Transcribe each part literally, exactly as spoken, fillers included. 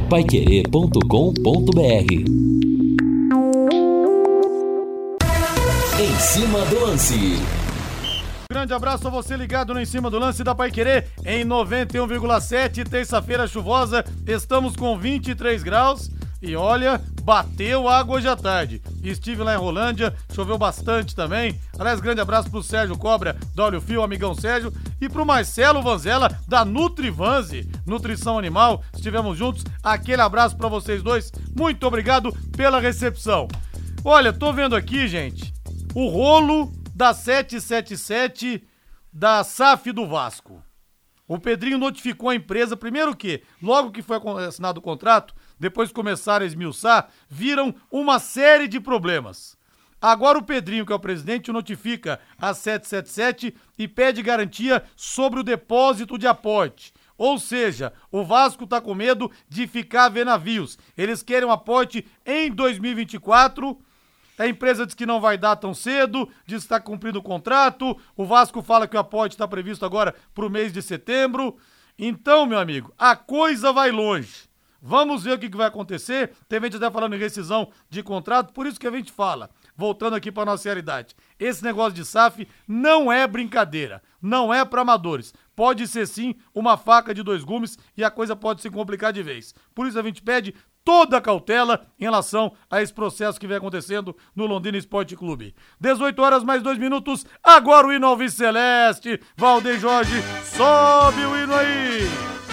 paiquerê ponto com ponto br. Em cima do lance. Grande abraço a você ligado no Em Cima do Lance da Paiquerê em noventa e um vírgula sete, terça-feira chuvosa, estamos com vinte e três graus e olha, bateu água hoje à tarde. Estive lá em Rolândia, choveu bastante também. Aliás, grande abraço pro Sérgio Cobra, da Olho Fio, amigão Sérgio, e pro Marcelo Vanzella, da Nutrivanze, Nutrição Animal, estivemos juntos, aquele abraço pra vocês dois, muito obrigado pela recepção. Olha, tô vendo aqui, gente, o rolo da sete sete sete da S A F do Vasco. O Pedrinho notificou a empresa, primeiro que, logo que foi assinado o contrato, depois começaram a esmiuçar, viram uma série de problemas. Agora o Pedrinho, que é o presidente, notifica a sete sete sete e pede garantia sobre o depósito de aporte. Ou seja, o Vasco tá com medo de ficar a ver navios. Eles querem um aporte em dois mil e vinte e quatro. A empresa diz que não vai dar tão cedo, diz que está cumprindo o contrato. O Vasco fala que o aporte está previsto agora para o mês de setembro. Então, meu amigo, a coisa vai longe. Vamos ver o que, que vai acontecer. Tem gente até falando em rescisão de contrato, por isso que a gente fala. Voltando aqui para nossa realidade. Esse negócio de S A F não é brincadeira, não é para amadores. Pode ser sim uma faca de dois gumes e a coisa pode se complicar de vez. Por isso a gente pede toda a cautela em relação a esse processo que vem acontecendo no Londrina Esporte Clube. dezoito horas mais dois minutos, agora o hino ao Vice Celeste. Valdeir Jorge, sobe o hino aí!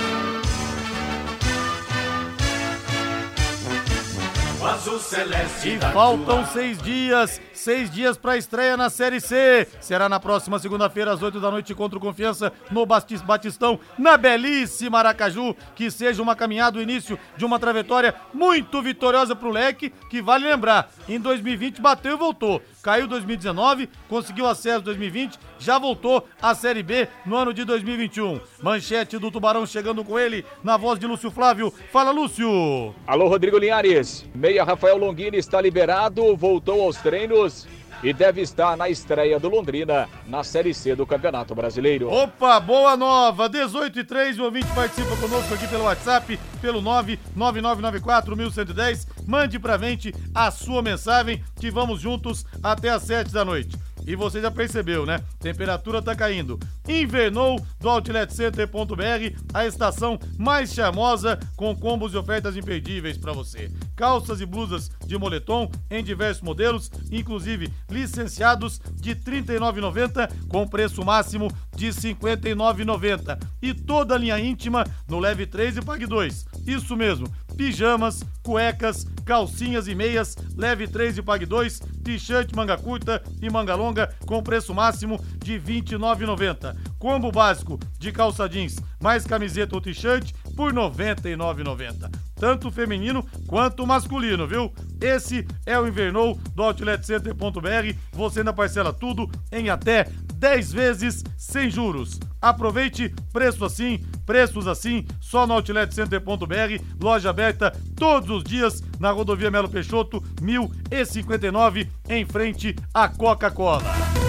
Azul celeste. E faltam seis dias, seis dias para a estreia na Série C. Será na próxima segunda-feira, às oito da noite, contra o Confiança, no Batistão, na belíssima Aracaju. Que seja uma caminhada, o início de uma trajetória muito vitoriosa pro Leque, que vale lembrar, em dois mil e vinte bateu e voltou. Caiu em dois mil e dezenove, conseguiu acesso em dois mil e vinte, já voltou à Série B no ano de dois mil e vinte e um. Manchete do Tubarão chegando com ele, na voz de Lúcio Flávio. Fala, Lúcio! Alô, Rodrigo Linhares. Meia Rafael Longini está liberado, voltou aos treinos e deve estar na estreia do Londrina na Série C do Campeonato Brasileiro. Opa, boa nova! dezoito e três, o ouvinte participa conosco aqui pelo WhatsApp, pelo nove nove nove nove quatro um um zero. Mande pra gente a sua mensagem, que vamos juntos até às sete da noite. E você já percebeu, né? Temperatura tá caindo. Invernou do outlet center ponto b r, a estação mais charmosa, com combos e ofertas imperdíveis para você. Calças e blusas de moletom em diversos modelos, inclusive licenciados de trinta e nove reais e noventa centavos, com preço máximo de cinquenta e nove reais e noventa centavos. E toda a linha íntima no Leve três e Pague dois. Isso mesmo, pijamas, cuecas, calcinhas e meias, Leve três e Pague dois, t-shirt manga curta e manga longa com preço máximo de vinte e nove reais e noventa centavos. Combo básico de calça jeans mais camiseta ou t-shirt por noventa e nove reais e noventa centavos. Tanto feminino quanto masculino, viu? Esse é o Invernou do outlet center ponto b r. Você ainda parcela tudo em até dez vezes sem juros. Aproveite, preço assim, preços assim, só no outlet center ponto b r. Loja aberta todos os dias na rodovia Melo Peixoto, mil e cinquenta e nove, em frente à Coca-Cola.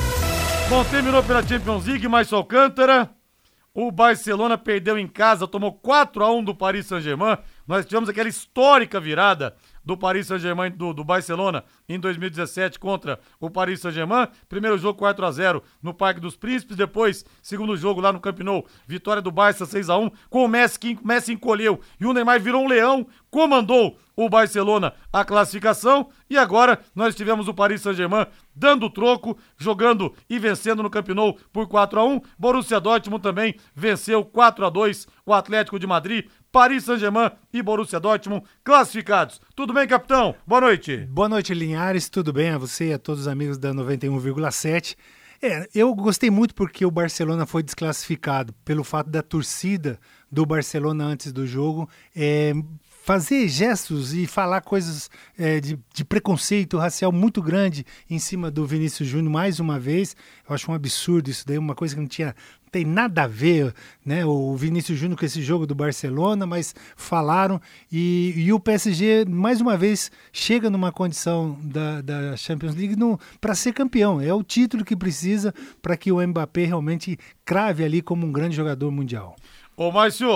Bom, terminou pela Champions League, mais só Alcântara. O Barcelona perdeu em casa, tomou quatro a um do Paris Saint-Germain. Nós tivemos aquela histórica virada do Paris Saint-Germain, do, do Barcelona, em dois mil e dezessete contra o Paris Saint-Germain. Primeiro jogo quatro a zero no Parque dos Príncipes, depois, segundo jogo lá no Camp Nou, vitória do Barça seis a um, com o Messi que Messi encolheu e o Neymar virou um leão, comandou o Barcelona a classificação, e agora nós tivemos o Paris Saint-Germain dando troco, jogando e vencendo no Camp Nou por quatro a um. Borussia Dortmund também venceu quatro a dois o Atlético de Madrid. Paris Saint-Germain e Borussia Dortmund classificados. Tudo bem, capitão? Boa noite. Boa noite, Linhares. Tudo bem a você e a todos os amigos da noventa e um vírgula sete. É, eu gostei muito porque o Barcelona foi desclassificado pelo fato da torcida do Barcelona antes do jogo é, fazer gestos e falar coisas é, de, de preconceito racial muito grande em cima do Vinícius Júnior mais uma vez. Eu acho um absurdo isso daí, uma coisa que não tinha, não tem nada a ver, né, o Vinícius Júnior com esse jogo do Barcelona, mas falaram e, e o P S G mais uma vez chega numa condição da, da Champions League para ser campeão. É o título que precisa para que o Mbappé realmente crave ali como um grande jogador mundial. Ô, Márcio,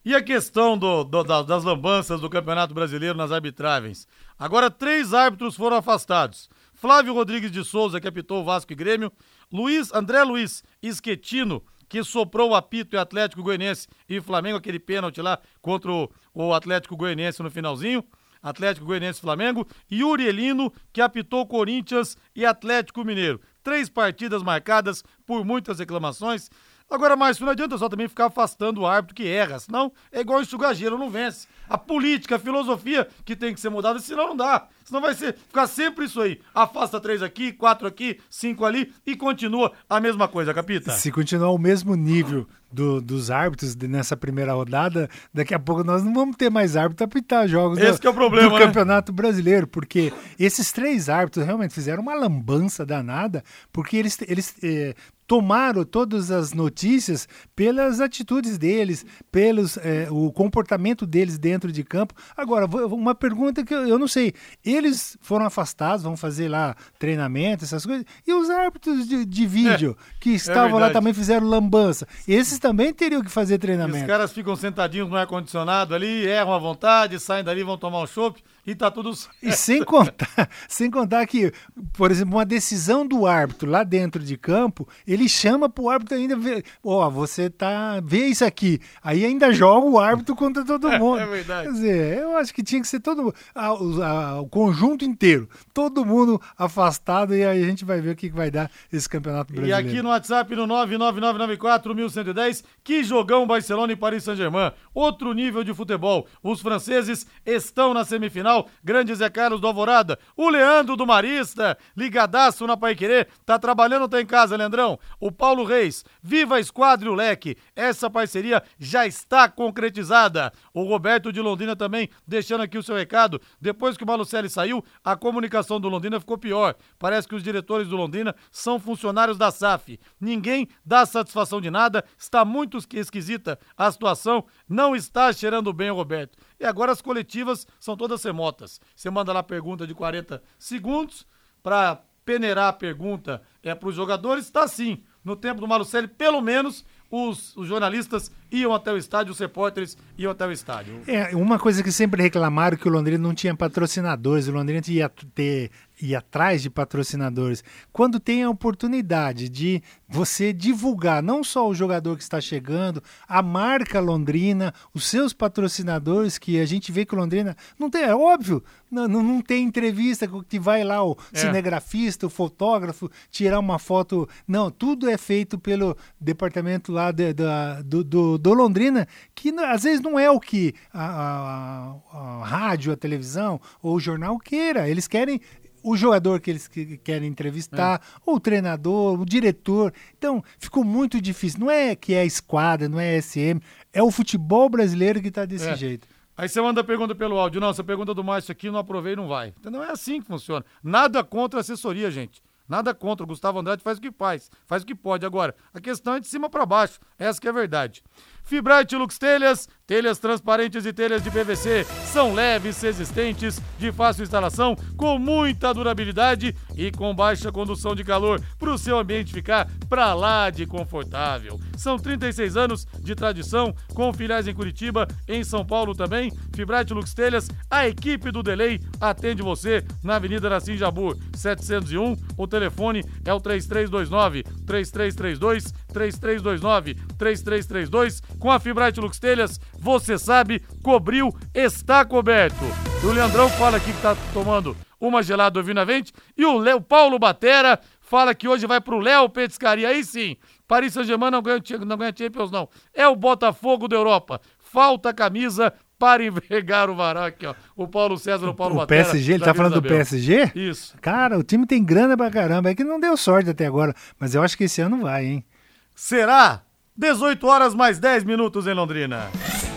E a questão do, do, das lambanças do Campeonato Brasileiro nas arbitragens? Agora três árbitros foram afastados. Flávio Rodrigues de Souza, que apitou o Vasco e Grêmio. Luiz, André Luiz Esquetino, que soprou o apito em Atlético Goianiense e Flamengo, aquele pênalti lá contra o, o Atlético Goianiense no finalzinho. Atlético Goianiense e Flamengo. E Urielino, que apitou Corinthians e Atlético Mineiro. Três partidas marcadas por muitas reclamações. Agora, Márcio, não adianta só também ficar afastando o árbitro que erra, senão é igual enxugar gelo, não vence. A política, a filosofia que tem que ser mudada, senão não dá. Senão vai ser, ficar sempre isso aí. Afasta três aqui, quatro aqui, cinco ali e continua a mesma coisa, Capita. Se continuar o mesmo nível do, dos árbitros nessa primeira rodada, daqui a pouco nós não vamos ter mais árbitro a apitar jogos Esse do, que é o problema, do né? Campeonato Brasileiro, porque esses três árbitros realmente fizeram uma lambança danada, porque eles, eles eh, tomaram todas as notícias pelas atitudes deles, pelos eh, o comportamento deles dentro de campo. Agora, uma pergunta que eu, eu não sei, eles foram afastados, vão fazer lá treinamento, essas coisas, e os árbitros de, de vídeo é, que estavam é lá também fizeram lambança. Esses também teriam que fazer treinamento. E os caras ficam sentadinhos no ar-condicionado ali, erram à vontade, saem dali, vão tomar um chopp e tá tudo certo. E sem contar, sem contar que, por exemplo, uma decisão do árbitro lá dentro de campo, ele chama pro árbitro ainda ver, ó, oh, você tá, vê isso aqui. Aí ainda joga o árbitro contra todo mundo. É, é verdade. Quer dizer, eu acho que tinha que ser todo a, a, o conjunto inteiro, todo mundo afastado, e aí a gente vai ver o que vai dar esse Campeonato Brasileiro. E aqui no WhatsApp, no nove nove nove nove quatro um um zero, que jogão Barcelona e Paris Saint-Germain. Outro nível de futebol. Os franceses estão na semifinal. Grande Zé Carlos do Alvorada. O Leandro do Marista, ligadaço na Paiquerê. Tá trabalhando ou tá em casa, Leandrão? O Paulo Reis. Viva a Esquadra e o Leque. Essa parceria já está concretizada. O Roberto de Londrina também deixando aqui o seu recado. Depois que o Malucelli saiu, a comunicação do Londrina ficou pior. Parece que os diretores do Londrina são funcionários da S A F. Ninguém dá satisfação de nada. Está muito esquisita a situação. Não está cheirando bem o Roberto. E agora as coletivas são todas remotas. Você manda lá a pergunta de quarenta segundos para peneirar a pergunta é para os jogadores. Está assim. No tempo do Malucelli, pelo menos, os, os jornalistas iam até o estádio, os repórteres iam até o estádio. É, uma coisa que sempre reclamaram que o Londrina não tinha patrocinadores, o Londrina ia ter ir atrás de patrocinadores. Quando tem a oportunidade de você divulgar não só o jogador que está chegando, a marca Londrina, os seus patrocinadores, que a gente vê que o Londrina não tem, é óbvio, não, não, não tem entrevista que vai lá o é. cinegrafista, o fotógrafo, tirar uma foto. Não, tudo é feito pelo departamento lá de, de, do, do, do Londrina, que às vezes não é o que a, a, a, a rádio, a televisão ou o jornal queira. Eles querem o jogador que eles querem entrevistar, é. ou o treinador, o diretor. Então, ficou muito difícil. Não é que é a esquadra, não é a S M, é o futebol brasileiro que está desse é. jeito. Aí você manda a pergunta pelo áudio. Não, essa pergunta do Márcio aqui, não aprovei, não vai. Então, não é assim que funciona. Nada contra a assessoria, gente. Nada contra. O Gustavo Andrade faz o que faz. Faz o que pode. Agora, a questão é de cima para baixo. Essa que é a verdade. Fibrate Lux Telhas, telhas transparentes e telhas de P V C, são leves, resistentes, de fácil instalação, com muita durabilidade e com baixa condução de calor, para o seu ambiente ficar pra lá de confortável. São trinta e seis anos de tradição, com filiais em Curitiba, em São Paulo também. Fibrate Lux Telhas, a equipe do Delay atende você na Avenida Nassim Jabur, setecentos e um. O telefone é o três três dois nove, três três três dois, três três dois nove, três três três dois. Com a Fibrate Lux Telhas, você sabe, cobriu, está coberto. E o Leandrão fala aqui que tá tomando uma gelada ouvindo a vente. E o Léo Paulo Batera fala que hoje vai pro Léo Petiscaria. Aí sim, Paris Saint-Germain não ganha, não ganha Champions, não. É o Botafogo da Europa. Falta camisa para envergar o varal aqui, ó. O Paulo César, o Paulo o Batera. P S G, ele tá falando do P S G? Isso. Cara, o time tem grana pra caramba. É que não deu sorte até agora, mas eu acho que esse ano vai, hein? Será? dezoito horas mais dez minutos em Londrina.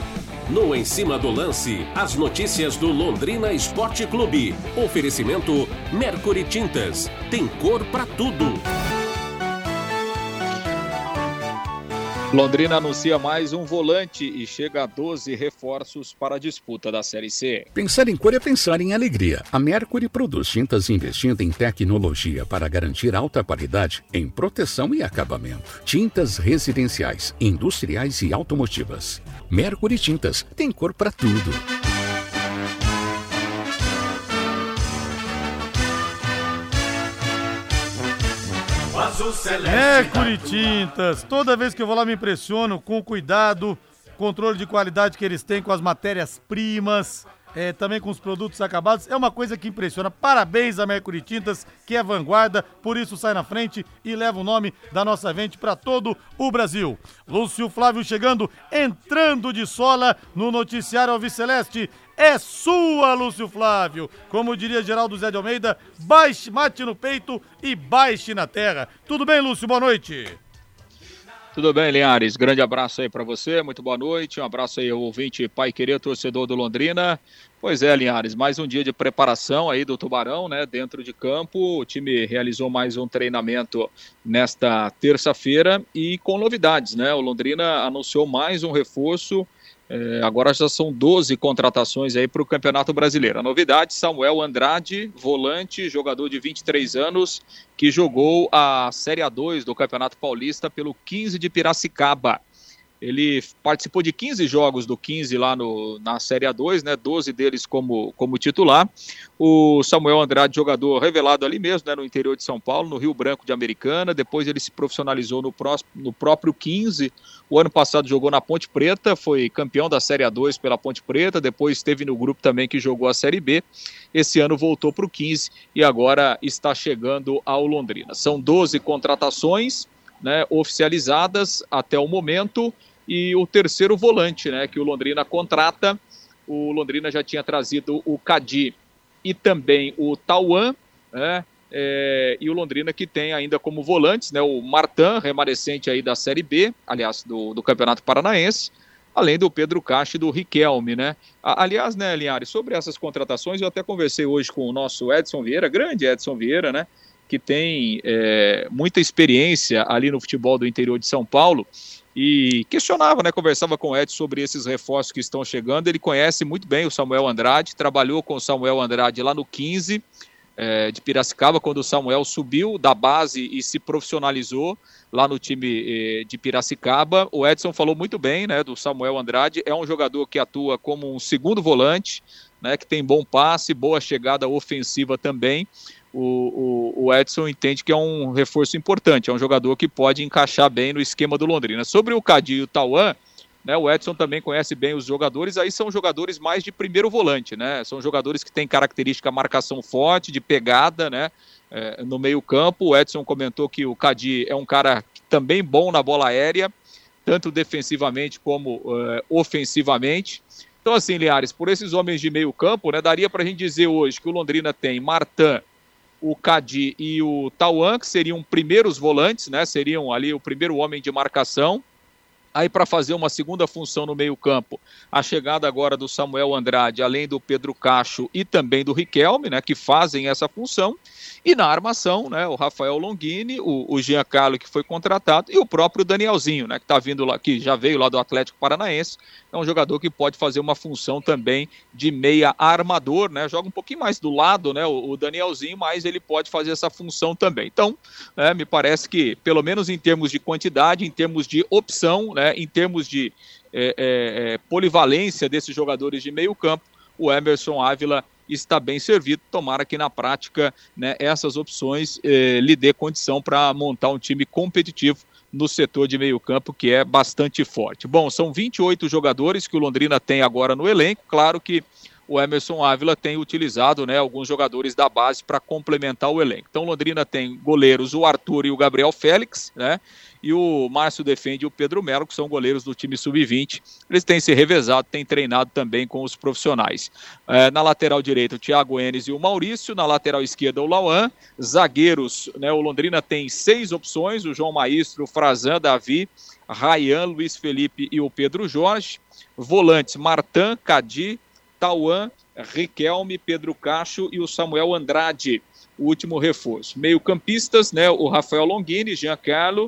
No Em Cima do Lance, as notícias do Londrina Esporte Clube. Oferecimento Mercury Tintas. Tem cor pra tudo. Londrina anuncia mais um volante e chega a doze reforços para a disputa da Série C. Pensar em cor é pensar em alegria. A Mercury produz tintas investindo em tecnologia para garantir alta qualidade em proteção e acabamento. Tintas residenciais, industriais e automotivas. Mercury Tintas tem cor para tudo. Mercury Tintas, toda vez que eu vou lá me impressiono com o cuidado, controle de qualidade que eles têm com as matérias-primas, é, também com os produtos acabados, é uma coisa que impressiona. Parabéns a Mercury Tintas, que é vanguarda, por isso sai na frente e leva o nome da nossa vente para todo o Brasil. Lúcio Flávio chegando, entrando de sola no noticiário Alviceleste. É sua, Lúcio Flávio. Como diria Geraldo Zé de Almeida, baixe, mate no peito e baixe na terra. Tudo bem, Lúcio? Boa noite. Tudo bem, Linhares. Grande abraço aí para você, muito boa noite. Um abraço aí ao ouvinte Pai Querer, torcedor do Londrina. Pois é, Linhares, mais um dia de preparação aí do Tubarão, né, dentro de campo. O time realizou mais um treinamento nesta terça-feira e com novidades, né? O Londrina anunciou mais um reforço. É, agora já são doze contratações aí para o Campeonato Brasileiro. A novidade, Samuel Andrade, volante, jogador de vinte e três anos, que jogou a Série A dois do Campeonato Paulista pelo quinze de Piracicaba. Ele participou de quinze jogos do quinze lá no, na Série A dois, né, doze deles como, como titular. O Samuel Andrade, jogador revelado ali mesmo, né, no interior de São Paulo, no Rio Branco de Americana. Depois ele se profissionalizou no, pró- no próprio quinze. O ano passado jogou na Ponte Preta, foi campeão da Série A dois pela Ponte Preta. Depois esteve no grupo também que jogou a Série B. Esse ano voltou para o quinze e agora está chegando ao Londrina. São doze contratações, né, oficializadas até o momento. E o terceiro volante, né, que o Londrina contrata. O Londrina já tinha trazido o Cadi e também o Tauan, né, é, e o Londrina que tem ainda como volantes, né, o Martan, remanescente aí da Série B, aliás, do, do Campeonato Paranaense, além do Pedro Cacho e do Riquelme, né. Aliás, né, Linhares, sobre essas contratações, eu até conversei hoje com o nosso Edson Vieira, grande Edson Vieira, né, que tem é, muita experiência ali no futebol do interior de São Paulo, e questionava, né, conversava com o Edson sobre esses reforços que estão chegando. Ele conhece muito bem o Samuel Andrade, trabalhou com o Samuel Andrade lá no quinze é, de Piracicaba, quando o Samuel subiu da base e se profissionalizou lá no time eh, de Piracicaba. O Edson falou muito bem, né, do Samuel Andrade, é um jogador que atua como um segundo volante, né, que tem bom passe, boa chegada ofensiva também. O, o, o Edson entende que é um reforço importante, é um jogador que pode encaixar bem no esquema do Londrina. Sobre o Cadi e o Tauan, né, o Edson também conhece bem os jogadores, aí são jogadores mais de primeiro volante, né, são jogadores que têm característica marcação forte, de pegada, né, é, no meio campo. O Edson comentou que o Cadi é um cara também bom na bola aérea, tanto defensivamente como uh, ofensivamente. Então assim, Linhares, por esses homens de meio campo, né, daria pra gente dizer hoje que o Londrina tem Martan, o Cadi e o Tauan, que seriam primeiros volantes, né? Seriam ali o primeiro homem de marcação. Aí para fazer uma segunda função no meio campo, a chegada agora do Samuel Andrade, além do Pedro Cacho e também do Riquelme, né? Que fazem essa função. E na armação, né, o Rafael Longini, o, o Giancarlo, que foi contratado, e o próprio Danielzinho, né, que tá vindo lá, que já veio lá do Atlético Paranaense. É um jogador que pode fazer uma função também de meia armador, né? Joga um pouquinho mais do lado, né, o, o Danielzinho, mas ele pode fazer essa função também. Então, né, me parece que, pelo menos em termos de quantidade, em termos de opção, né, em termos de é, é, polivalência desses jogadores de meio campo, o Emerson Ávila está bem servido. Tomara que na prática, né, essas opções eh, lhe dê condição para montar um time competitivo no setor de meio campo, que é bastante forte. Bom, são vinte e oito jogadores que o Londrina tem agora no elenco. Claro que o Emerson Ávila tem utilizado, né, alguns jogadores da base para complementar o elenco. Então o Londrina tem goleiros, o Arthur e o Gabriel Félix, né, e o Márcio Defende e o Pedro Melo, que são goleiros do time sub vinte. Eles têm se revezado, têm treinado também com os profissionais. É, na lateral direita, o Thiago Enes e o Maurício. Na lateral esquerda, o Lauan. Zagueiros, né, o Londrina tem seis opções: o João Maestro, o Frazan, Davi, Rayan, Luiz Felipe e o Pedro Jorge. Volantes, Martan, Cadi, Tauan, Riquelme, Pedro Cacho e o Samuel Andrade, o último reforço. Meio campistas, né, o Rafael Longini, Giancarlo,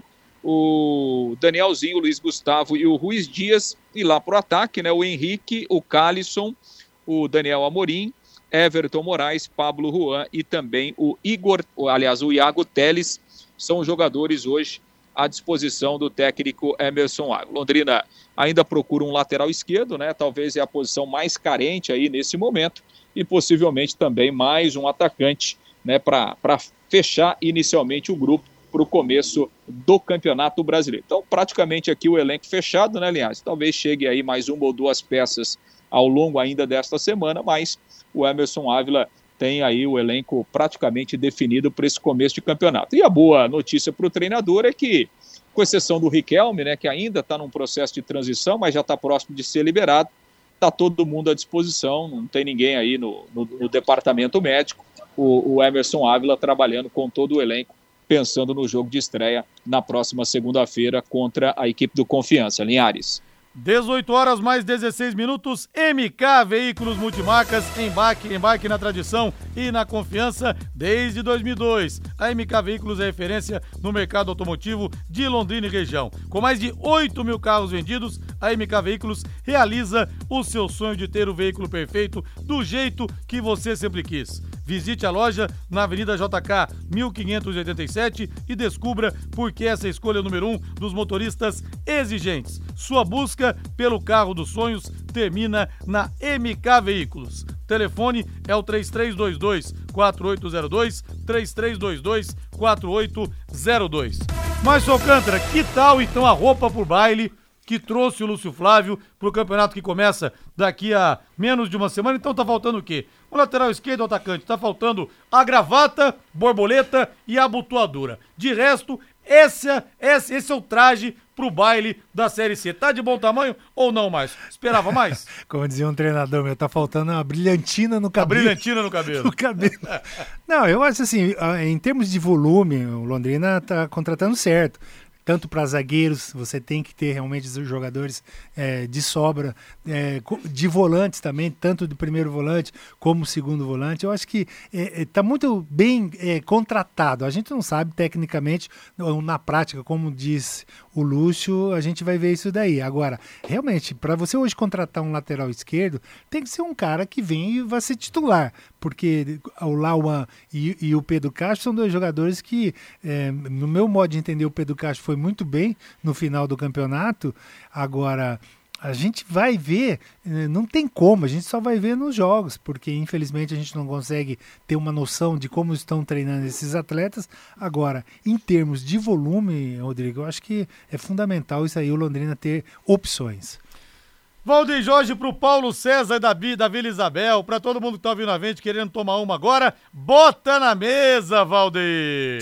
o Danielzinho, o Luiz Gustavo e o Ruiz Dias, e lá pro ataque, né, o Henrique, o Calisson, o Daniel Amorim, Everton Moraes, Pablo Juan e também o Igor, aliás, o Iago Teles, são os jogadores hoje à disposição do técnico Emerson Ávila. Londrina ainda procura um lateral esquerdo, né? Talvez é a posição mais carente aí nesse momento, e possivelmente também mais um atacante, né, para fechar inicialmente o grupo para o começo do Campeonato Brasileiro. Então, praticamente aqui o elenco fechado, né, Linhares? Talvez chegue aí mais uma ou duas peças ao longo ainda desta semana, mas o Emerson Ávila tem aí o elenco praticamente definido para esse começo de campeonato. E a boa notícia para o treinador é que, com exceção do Riquelme, né, que ainda está num processo de transição, mas já está próximo de ser liberado, está todo mundo à disposição, não tem ninguém aí no, no, no departamento médico, o, o Emerson Ávila trabalhando com todo o elenco, pensando no jogo de estreia na próxima segunda-feira contra a equipe do Confiança. Linhares. dezoito horas mais dezesseis minutos, M K Veículos Multimarcas, embarque, embarque na tradição e na confiança desde dois mil e dois. A M K Veículos é referência no mercado automotivo de Londrina e região. Com mais de oito mil carros vendidos, a M K Veículos realiza o seu sonho de ter o veículo perfeito do jeito que você sempre quis. Visite a loja na Avenida J K mil quinhentos e oitenta e sete e descubra por que essa é a escolha número um dos motoristas exigentes. Sua busca pelo carro dos sonhos termina na M K Veículos. Telefone é o três três dois dois, quatro oito zero dois, três três dois dois, quatro oito zero dois. Mas, Alcântara, que tal então a roupa pro baile que trouxe o Lúcio Flávio pro campeonato que começa daqui a menos de uma semana? Então tá faltando o quê? O lateral esquerdo, o atacante, tá faltando a gravata, borboleta e a abotoadura. De resto, esse, esse, esse é o traje pro baile da Série C. Tá de bom tamanho ou não mais? Esperava mais? Como dizia um treinador meu, tá faltando uma brilhantina no cabelo. A brilhantina no cabelo. No cabelo. Não, eu acho assim, em termos de volume, o Londrina tá contratando certo. Tanto para zagueiros, você tem que ter realmente os jogadores é, de sobra, é, de volantes também, tanto do primeiro volante como segundo volante. Eu acho que está é, é, muito bem é, contratado. A gente não sabe tecnicamente, na prática, como diz o Lúcio, a gente vai ver isso daí. Agora, realmente, para você hoje contratar um lateral esquerdo, tem que ser um cara que vem e vai ser titular, porque o Lauan e, e o Pedro Castro são dois jogadores que, é, no meu modo de entender, o Pedro Castro foi muito bem no final do campeonato. Agora, a gente vai ver, não tem como, a gente só vai ver nos jogos, porque infelizmente a gente não consegue ter uma noção de como estão treinando esses atletas. Agora, em termos de volume, Rodrigo, eu acho que é fundamental isso aí, o Londrina ter opções. Valdir Jorge pro Paulo César da, da Vila Isabel, pra todo mundo que tá ouvindo a gente querendo tomar uma agora, bota na mesa, Valdir!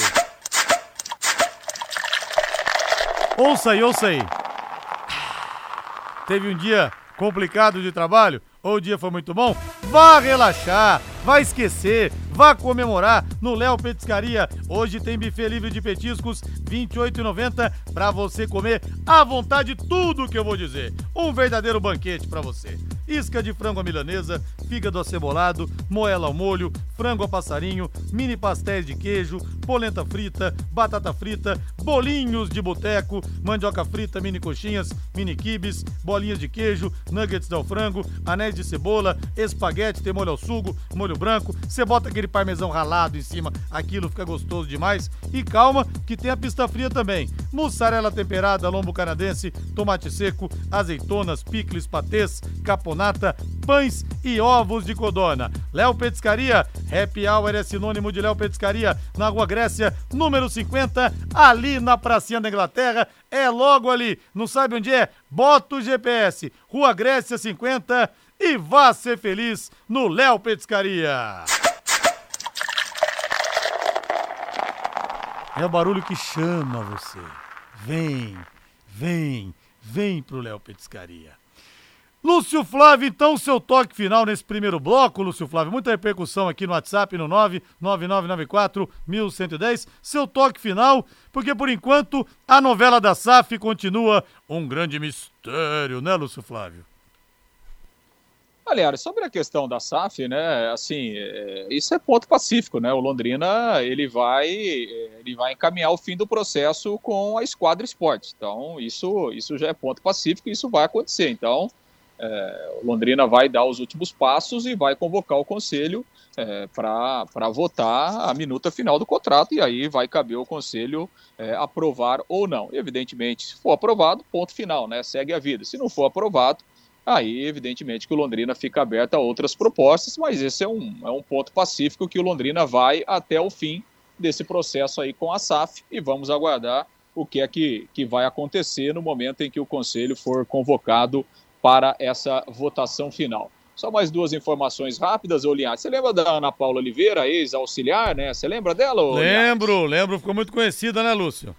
Ouça aí, ouça aí. Teve um dia complicado de trabalho? Ou o dia foi muito bom? Vá relaxar, vá esquecer, vá comemorar no Léo Petiscaria. Hoje tem buffet livre de petiscos, vinte e oito reais e noventa centavos, pra você comer à vontade tudo que eu vou dizer. Um verdadeiro banquete pra você. Isca de frango à milanesa, fígado acebolado, moela ao molho, frango a passarinho, mini pastéis de queijo, polenta frita, batata frita, bolinhos de boteco, mandioca frita, mini coxinhas, mini quibes, bolinhas de queijo, nuggets del frango, anéis de cebola, espaguete, tem molho ao sugo, molho branco, você bota aquele parmesão ralado em cima, aquilo fica gostoso demais. E calma, que tem a pista fria também. Mussarela temperada, lombo canadense, tomate seco, azeitonas, picles, patês, caponata, pães e ovos de codorna. Léo Petiscaria, Happy Hour é sinônimo de Léo Petiscaria, na Rua Grécia, número cinquenta, ali na pracinha da Inglaterra, é logo ali. Não sabe onde é? Bota o G P S, Rua Grécia cinquenta, e vá ser feliz no Léo Petiscaria. É o barulho que chama você. Vem, vem, vem pro Léo Petiscaria. Lúcio Flávio, então, seu toque final nesse primeiro bloco, Lúcio Flávio. Muita repercussão aqui no WhatsApp, no nove nove nove nove quatro um um um zero. Seu toque final, porque por enquanto a novela da S A F continua um grande mistério, né, Lúcio Flávio? Olha, sobre a questão da S A F, né, assim, é, isso é ponto pacífico, né, o Londrina, ele vai, ele vai encaminhar o fim do processo com a Esquadra Esportes, então isso, isso já é ponto pacífico e isso vai acontecer, então é, o Londrina vai dar os últimos passos e vai convocar o Conselho é, para votar a minuta final do contrato, e aí vai caber ao Conselho é, aprovar ou não. Evidentemente, se for aprovado, ponto final, né, segue a vida. Se não for aprovado, aí, evidentemente, que o Londrina fica aberto a outras propostas, mas esse é um, é um ponto pacífico que o Londrina vai até o fim desse processo aí com a S A F, e vamos aguardar o que é que, que vai acontecer no momento em que o Conselho for convocado para essa votação final. Só mais duas informações rápidas, ô Linhares. Você lembra da Ana Paula Oliveira, ex-auxiliar, né? Você lembra dela, ô Lembro, Linhares? lembro, ficou muito conhecida, né, Lúcio?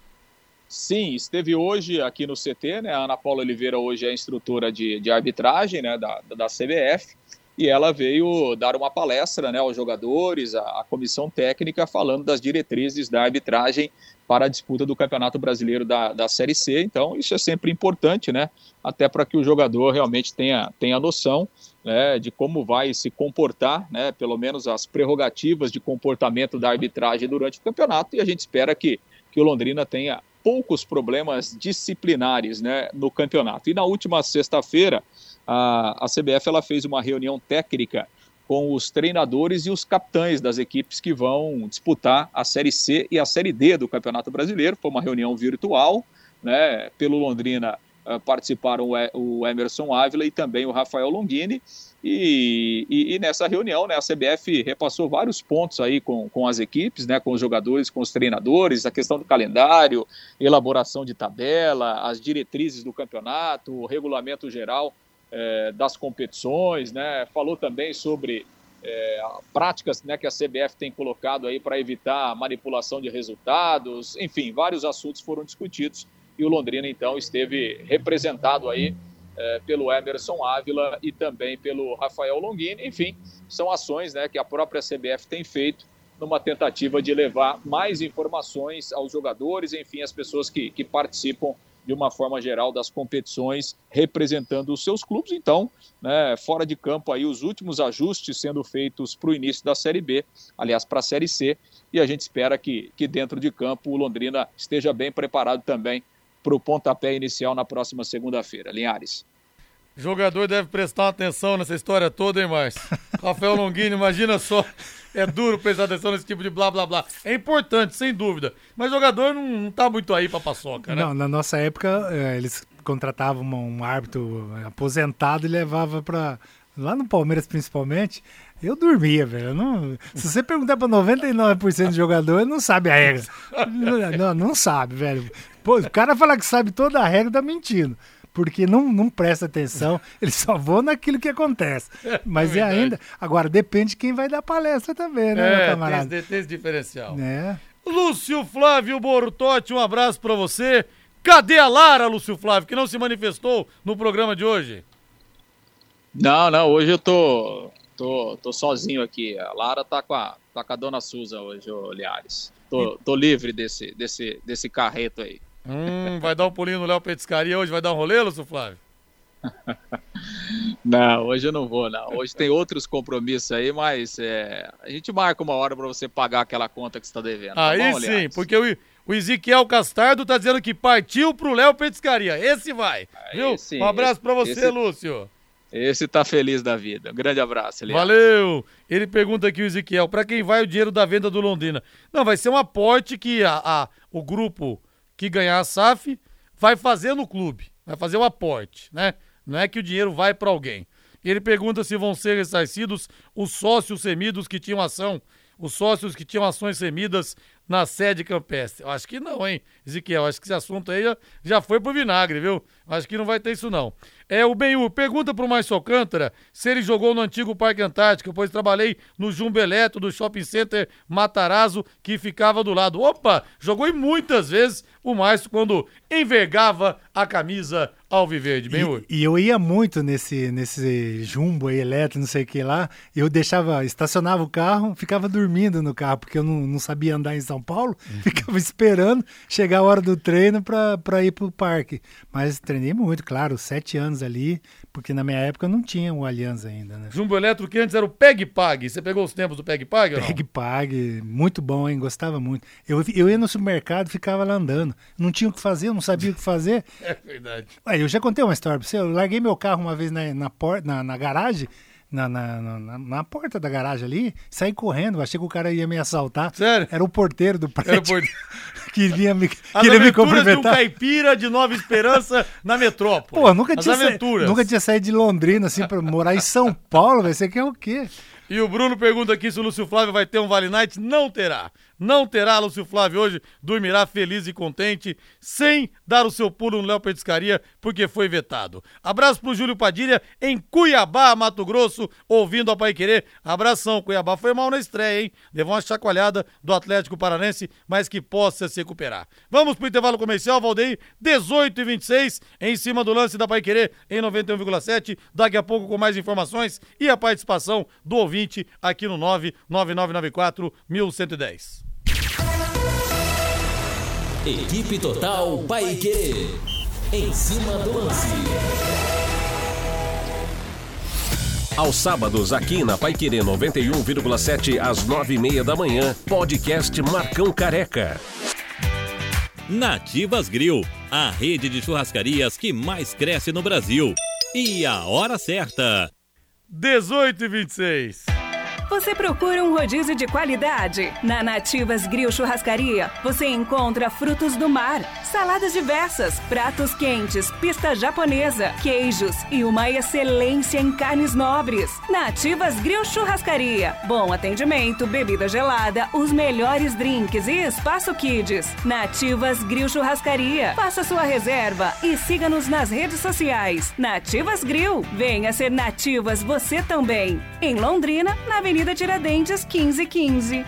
Sim, esteve hoje aqui no C T, né? A Ana Paula Oliveira hoje é instrutora de, de arbitragem, né, da, da C B F, e ela veio dar uma palestra, né, aos jogadores, à, à comissão técnica, falando das diretrizes da arbitragem para a disputa do Campeonato Brasileiro da, da Série C. Então, isso é sempre importante, né? Até para que o jogador realmente tenha, tenha noção, né, de como vai se comportar, né? Pelo menos as prerrogativas de comportamento da arbitragem durante o campeonato, e a gente espera que, que o Londrina tenha poucos problemas disciplinares, né, no campeonato. E na última sexta-feira, a, a C B F ela fez uma reunião técnica com os treinadores e os capitães das equipes que vão disputar a Série C e a Série D do Campeonato Brasileiro. Foi uma reunião virtual, né? Pelo Londrina uh, participaram o, o Emerson Ávila e também o Rafael Longini. E, e, e nessa reunião, né, a C B F repassou vários pontos aí com, com as equipes, né, com os jogadores, com os treinadores, a questão do calendário, elaboração de tabela, as diretrizes do campeonato, o regulamento geral é, das competições, né, falou também sobre é, práticas, né, que a C B F tem colocado aí para evitar a manipulação de resultados, enfim, vários assuntos foram discutidos e o Londrina então esteve representado aí É, pelo Emerson Ávila e também pelo Rafael Longini. Enfim, são ações, né, que a própria C B F tem feito numa tentativa de levar mais informações aos jogadores, enfim, às pessoas que, que participam de uma forma geral das competições representando os seus clubes. Então, né, fora de campo aí os últimos ajustes sendo feitos para o início da Série B, aliás, para a Série C, e a gente espera que, que dentro de campo o Londrina esteja bem preparado também para o pontapé inicial na próxima segunda-feira. Linhares. O jogador deve prestar atenção nessa história toda, hein, Márcio? Rafael Longini, imagina só, é duro prestar atenção nesse tipo de blá, blá, blá. É importante, sem dúvida, mas o jogador não, não tá muito aí pra paçoca, né? Não, na nossa época, eles contratavam um árbitro aposentado e levava pra... Lá no Palmeiras, principalmente, eu dormia, velho. Eu não... Se você perguntar pra noventa e nove por cento de jogador, não sabe a regra. Não, não sabe, velho. Pô, o cara falar que sabe toda a regra tá mentindo. Porque não, não presta atenção, ele só voa naquilo que acontece. Mas é, é ainda... Agora, depende de quem vai dar palestra também, né, é, meu camarada? Tem, tem esse diferencial. É. Lúcio Flávio Bortotti, um abraço pra você. Cadê a Lara, Lúcio Flávio, que não se manifestou no programa de hoje? Não, não, hoje eu tô, tô, tô sozinho aqui. A Lara tá com a, tá com a dona Suza hoje, ô Linhares. Tô, tô livre desse, desse, desse carreto aí. Hum, vai dar um pulinho no Léo Petiscaria hoje, vai dar um rolê, Lúcio Flávio? Não, hoje eu não vou, não. Hoje tem outros compromissos aí, mas é, a gente marca uma hora pra você pagar aquela conta que você tá devendo. Aí tá bom, sim, Linhares? porque o, o Ezequiel Castardo tá dizendo que partiu pro Léo Petiscaria. Esse vai, Aí viu? sim, Um abraço esse, pra você, esse, Lúcio. Esse tá feliz da vida. Um grande abraço, Linhares. Valeu! Ele pergunta aqui, o Ezequiel, pra quem vai o dinheiro da venda do Londrina? Não, vai ser um aporte que a, a, o grupo que ganhar a S A F vai fazer no clube, vai fazer o aporte, né? Não é que o dinheiro vai para alguém. Ele pergunta se vão ser ressarcidos os sócios remidos que tinham ação, os sócios que tinham ações remidas na sede campestre. Eu acho que não, hein, Ezequiel? Acho que esse assunto aí já, já foi pro vinagre, viu? Acho que não vai ter isso, não. É, o Benhur pergunta pro Márcio Alcântara se ele jogou no antigo Parque Antártico, pois trabalhei no Jumbeleto do Shopping Center Matarazzo, que ficava do lado. Opa, jogou e muitas vezes o Márcio quando envergava a camisa alviverde, Benhur. E, e eu ia muito nesse, nesse jumbo aí, elétrico, não sei o que lá, eu deixava, estacionava o carro, ficava dormindo no carro, porque eu não, não sabia andar em São São Paulo, ficava esperando chegar a hora do treino para ir pro parque. Mas treinei muito, claro, sete anos ali, porque na minha época não tinha o Alianza ainda, né? Jumbo Eletro que antes era o Peg Pag. Você pegou os tempos do Peg Pag ou não? Peg Pag, muito bom, hein? Gostava muito. Eu, eu ia no supermercado e ficava lá andando. Não tinha o que fazer, eu não sabia o que fazer. É verdade. Ué, eu já contei uma história pra você. Eu larguei meu carro uma vez na, na, porta, na, na garagem, na, na, na, na porta da garagem ali, saí correndo. Achei que o cara ia me assaltar. Sério? Era o porteiro do prédio. Era o porteiro. Que queria me, As queria me aventuras cumprimentar. de um caipira de Nova Esperança na metrópole. Pô, nunca As tinha, aventuras. sa... nunca tinha saído de Londrina, assim, pra morar em São Paulo, velho. Você quer o quê? E o Bruno pergunta aqui se o Lúcio Flávio vai ter um Vale Night. Não terá. Não terá. Lúcio Flávio hoje dormirá feliz e contente, sem dar o seu pulo no Léo Petiscaria, porque foi vetado. Abraço pro Júlio Padilha, em Cuiabá, Mato Grosso, ouvindo a Paiquerê. Abração, Cuiabá foi mal na estreia, hein? Levou uma chacoalhada do Atlético Paranense, mas que possa se recuperar. Vamos pro intervalo comercial, Valdeir, dezoito e vinte e seis, em cima do lance da Paiquerê, em noventa e um vírgula sete. Daqui a pouco com mais informações e a participação do ouvinte aqui no nove nove nove nove quatro um um um zero. Equipe Total Paiquerê, em cima do lance. Aos sábados, aqui na Paiquerê noventa e um vírgula sete, às nove e meia da manhã, podcast Marcão Careca. Nativas Grill, a rede de churrascarias que mais cresce no Brasil. E a hora certa. dezoito e vinte e seis. Você procura um rodízio de qualidade? Na Nativas Grill Churrascaria, você encontra frutos do mar, saladas diversas, pratos quentes, pista japonesa, queijos e uma excelência em carnes nobres. Nativas Grill Churrascaria. Bom atendimento, bebida gelada, os melhores drinks e espaço kids. Nativas Grill Churrascaria. Faça sua reserva e siga-nos nas redes sociais. Nativas Grill. Venha ser Nativas você também. Em Londrina, na Avenida Avenida Tiradentes, quinze quinze.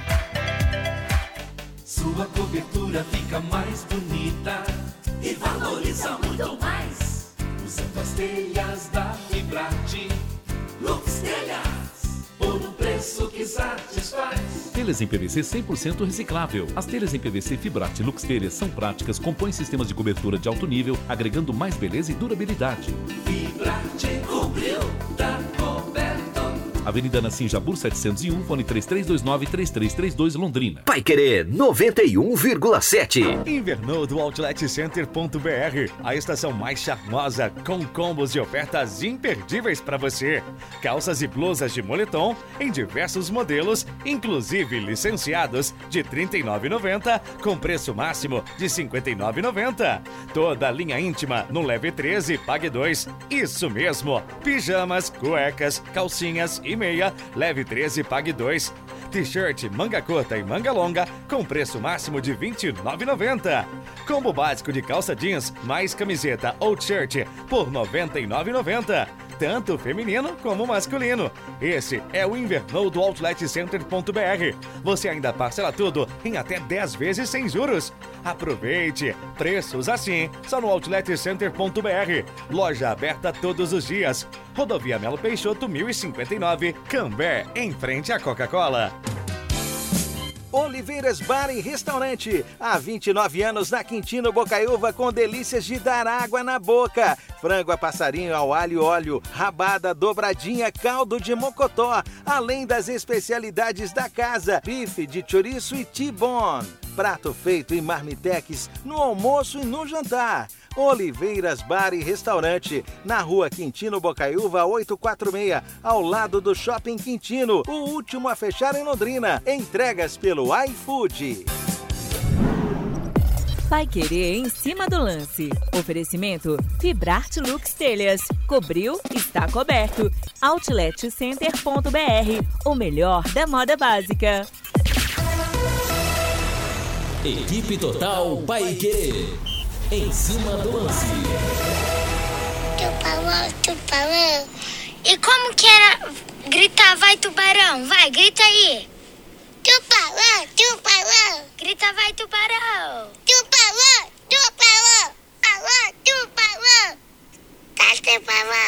Sua cobertura fica mais bonita e valoriza muito mais. Usando as telhas da Fibrate, Lux Telhas, por um preço que satisfaz. Telhas em P V C cem por cento reciclável. As telhas em P V C Fibrate Lux Telhas são práticas, compõem sistemas de cobertura de alto nível, agregando mais beleza e durabilidade. Fibrate cobriu, tá coberto. Avenida Nassim Jabur setecentos e um, fone três três dois nove, três três três dois, Londrina. Paiquerê noventa e um vírgula sete. Invernou do Outlet Center ponto B R, a estação mais charmosa, com combos e ofertas imperdíveis para você. Calças e blusas de moletom em diversos modelos, inclusive licenciados, de trinta e nove reais e noventa centavos, com preço máximo de cinquenta e nove reais e noventa centavos. Toda a linha íntima no Leve treze e Pague dois. Isso mesmo, pijamas, cuecas, calcinhas e meia, leve treze, pague dois. T-shirt, manga curta e manga longa, com preço máximo de vinte e nove reais e noventa centavos. Combo básico de calça jeans, mais camiseta ou t-shirt, por noventa e nove reais e noventa centavos. Tanto feminino como masculino. Esse é o Invernou do Outlet Center ponto B R. Você ainda parcela tudo em até dez vezes sem juros. Aproveite! Preços assim, só no Outlet Center ponto B R. Loja aberta todos os dias. Rodovia Melo Peixoto mil e cinquenta e nove, Cambé, em frente à Coca-Cola. Oliveiras Bar e Restaurante. Há vinte e nove anos na Quintino Bocaiúva, com delícias de dar água na boca. Frango a passarinho ao alho e óleo, rabada, dobradinha, caldo de mocotó, além das especialidades da casa, bife de chouriço e T-bone. Prato feito em marmitex no almoço e no jantar. Oliveiras Bar e Restaurante, na rua Quintino Bocaiúva oitocentos e quarenta e seis, ao lado do Shopping Quintino, o último a fechar em Londrina. Entregas pelo iFood. Paiquerê em cima do lance. Oferecimento Fibrate Lux Telhas. Cobriu, está coberto. Outlet Center ponto B R. O melhor da moda básica. Equipe Total Paiquerê, em cima do lance. Tubarão, tubarão. E como que era gritar vai tubarão? Vai, grita aí. Tubarão, tubarão. Grita vai tubarão. Tubarão, tubarão. Alô, tubarão. Tá tubarão.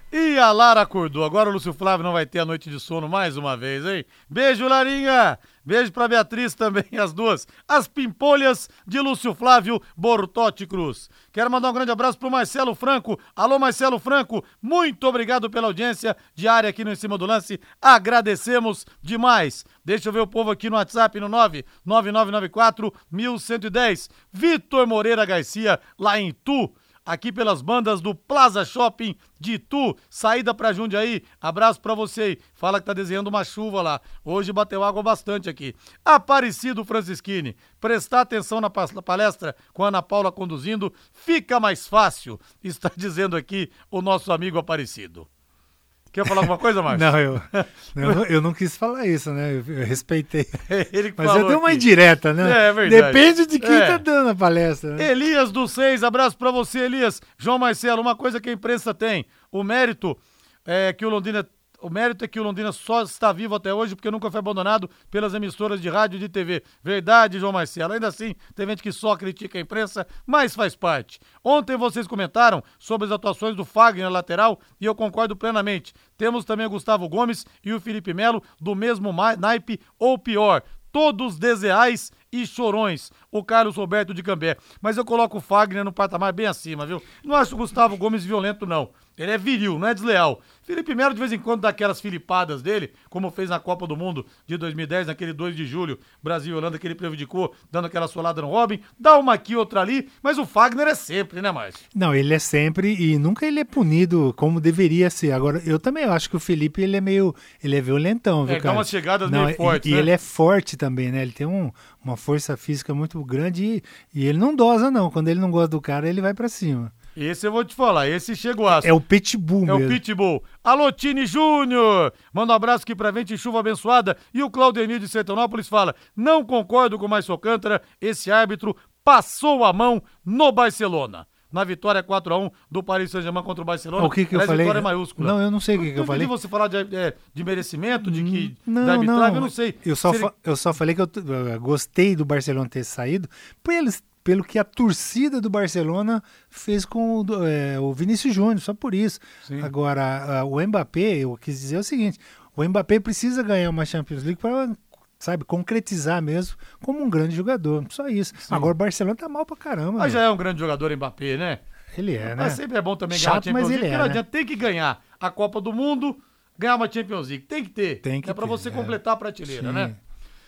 E a Lara acordou. Agora o Lúcio Flávio não vai ter a noite de sono mais uma vez, hein? Beijo, Larinha. Beijo pra Beatriz também, as duas. As pimpolhas de Lúcio Flávio Bortotti Cruz. Quero mandar um grande abraço pro Marcelo Franco. Alô, Marcelo Franco. Muito obrigado pela audiência diária aqui no Em Cima do Lance. Agradecemos demais. Deixa eu ver o povo aqui no WhatsApp no nove nove nove nove quatro um um um zero. Vitor Moreira Garcia, lá em Itu. Aqui pelas bandas do Plaza Shopping de Itu, saída pra Jundiaí, abraço pra você aí, fala que tá desenhando uma chuva lá, hoje bateu água bastante aqui. Aparecido Francischini, prestar atenção na palestra com a Ana Paula conduzindo, fica mais fácil, está dizendo aqui o nosso amigo Aparecido. Quer falar alguma coisa, Márcio? Não, eu, eu, eu não quis falar isso, né? Eu, eu respeitei. Ele que Mas falou eu dei uma aqui. indireta, né? É verdade. Depende de quem É. tá dando a palestra. Né? Elias dos Seis, abraço pra você, Elias. João Marcelo, uma coisa que a imprensa tem, o mérito é que o Londrina... O mérito é que o Londrina só está vivo até hoje porque nunca foi abandonado pelas emissoras de rádio e de T V. Verdade, João Marcelo. Ainda assim, tem gente que só critica a imprensa, mas faz parte. Ontem vocês comentaram sobre as atuações do Fagner na lateral e eu concordo plenamente. Temos também o Gustavo Gomes e o Felipe Melo do mesmo naipe ou pior. Todos desleais e chorões, o Carlos Roberto de Cambé. Mas eu coloco o Fagner no patamar bem acima, viu? Não acho o Gustavo Gomes violento, não. Ele é viril, não é desleal. Felipe Melo, de vez em quando, dá aquelas filipadas dele, como fez na Copa do Mundo de dois mil e dez, naquele dois de julho, Brasil e Holanda, que ele prejudicou, dando aquela solada no Robin. Dá uma aqui, outra ali, mas o Fagner é sempre, né, Márcio? Não, ele é sempre e nunca ele é punido como deveria ser. Agora, eu também acho que o Felipe, ele é meio, ele é violentão, viu, É, cara? dá umas chegadas Não, meio fortes, e, né? E ele é forte também, né? Ele tem um, uma força física muito grande e, e ele não dosa, não. Quando ele não gosta do cara, ele vai pra cima. Esse eu vou te falar, esse chega o aço. É o Pitbull É mesmo. o Pitbull. Alô, Tini Júnior! Manda um abraço aqui pra Vente Chuva Abençoada. E o Claudenir de Sertanópolis fala, não concordo com o Márcio Alcântara, esse árbitro passou a mão no Barcelona. Na vitória quatro a um do Paris Saint-Germain contra o Barcelona. O que que eu Aliás, falei? Vitória maiúscula. Não, eu não sei o que, que eu Eu falei. você falar de, é, de merecimento, de que Não, da arbitragem, não. eu não sei. Eu só, Se ele- fa- eu só falei que eu, t- eu gostei do Barcelona ter saído pelos, pelo que a torcida do Barcelona fez com o, do- é, o Vinícius Júnior, só por isso. Sim. Agora, a- o Mbappé, eu quis dizer o seguinte, o Mbappé precisa ganhar uma Champions League para, sabe, concretizar mesmo como um grande jogador, só isso. Agora o Barcelona tá mal pra caramba. Mas meu. já é um grande jogador Mbappé, né? Ele é, né? Mas sempre é bom também ganhar a Chato, Champions mas League, ele porque é, não né? adianta, tem que ganhar a Copa do Mundo, ganhar uma Champions League, tem que ter. Tem que é pra ter, você é. completar a prateleira, Sim. né?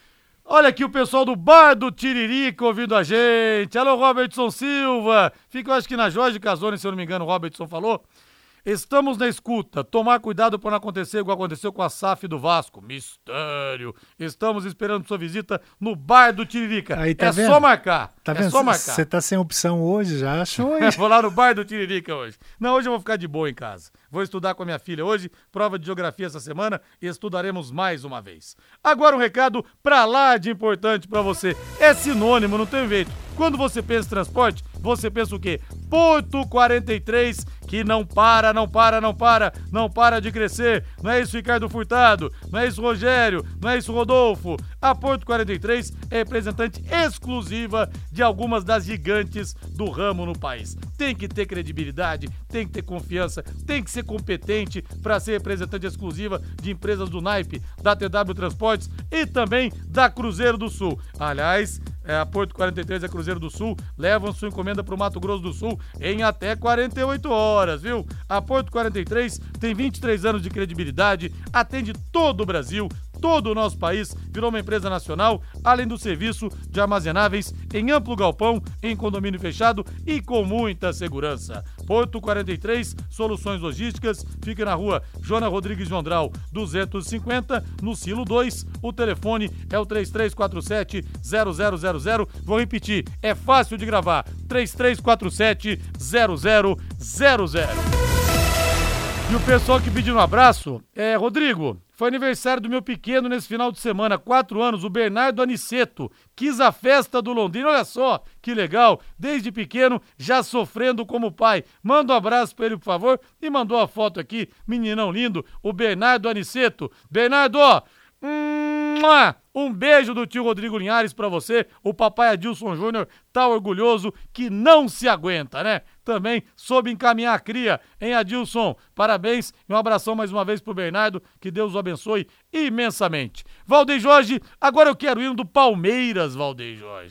Olha aqui o pessoal do Bar do Tiririca ouvindo a gente. Alô, Robertson Silva. Fica, eu acho que na Jorge Casoni, se eu não me engano, o Robertson falou. Estamos na escuta. Tomar cuidado para não acontecer igual aconteceu com a S A F do Vasco. Mistério. Estamos esperando sua visita no Bar do Tiririca. Aí, tá é vendo? só marcar. Tá é vendo? só marcar. Você tá sem opção hoje, já achou aí? Vou lá no Bar do Tiririca hoje. Não, hoje eu vou ficar de boa em casa. Vou estudar com a minha filha hoje, prova de geografia essa semana e estudaremos mais uma vez. Agora um recado pra lá de importante pra você. É sinônimo, não tem jeito. Quando você pensa em transporte, você pensa o quê? Porto quarenta e três, que não para, não para, não para, não para de crescer. Não é isso, Ricardo Furtado? Não é isso, Rogério? Não é isso, Rodolfo? A Porto quarenta e três é representante exclusiva de algumas das gigantes do ramo no país. Tem que ter credibilidade, tem que ter confiança, tem que ser competente para ser representante exclusiva de empresas do naipe, da T W Transportes e também da Cruzeiro do Sul. Aliás, é, a Porto quarenta e três é Cruzeiro do Sul, levam sua encomenda para o Mato Grosso do Sul em até quarenta e oito horas, viu? A Porto quarenta e três tem vinte e três anos de credibilidade, atende todo o Brasil, todo o nosso país, virou uma empresa nacional, além do serviço de armazenáveis em amplo galpão, em condomínio fechado e com muita segurança. Porto quarenta e três, soluções logísticas, fica na rua Joana Rodrigues de Ondral, duzentos e cinquenta, no Silo dois, o telefone é o três três quatro sete, zero zero zero zero, vou repetir, é fácil de gravar, três três quatro sete, zero zero zero zero. E o pessoal que pediu um abraço, é, Rodrigo, foi aniversário do meu pequeno nesse final de semana, quatro anos, o Bernardo Aniceto, quis a festa do Londrina, olha só, que legal, desde pequeno, já sofrendo como pai. Manda um abraço pra ele, por favor, e mandou a foto aqui, meninão lindo, o Bernardo Aniceto. Bernardo, ó, Um beijo do tio Rodrigo Linhares pra você. O papai Adilson Júnior tá orgulhoso que não se aguenta, né? Também soube encaminhar a cria, hein, Adilson? Parabéns e um abração mais uma vez pro Bernardo, que Deus o abençoe imensamente. Valdeir Jorge, agora eu quero ir no do Palmeiras, Valdeir Jorge.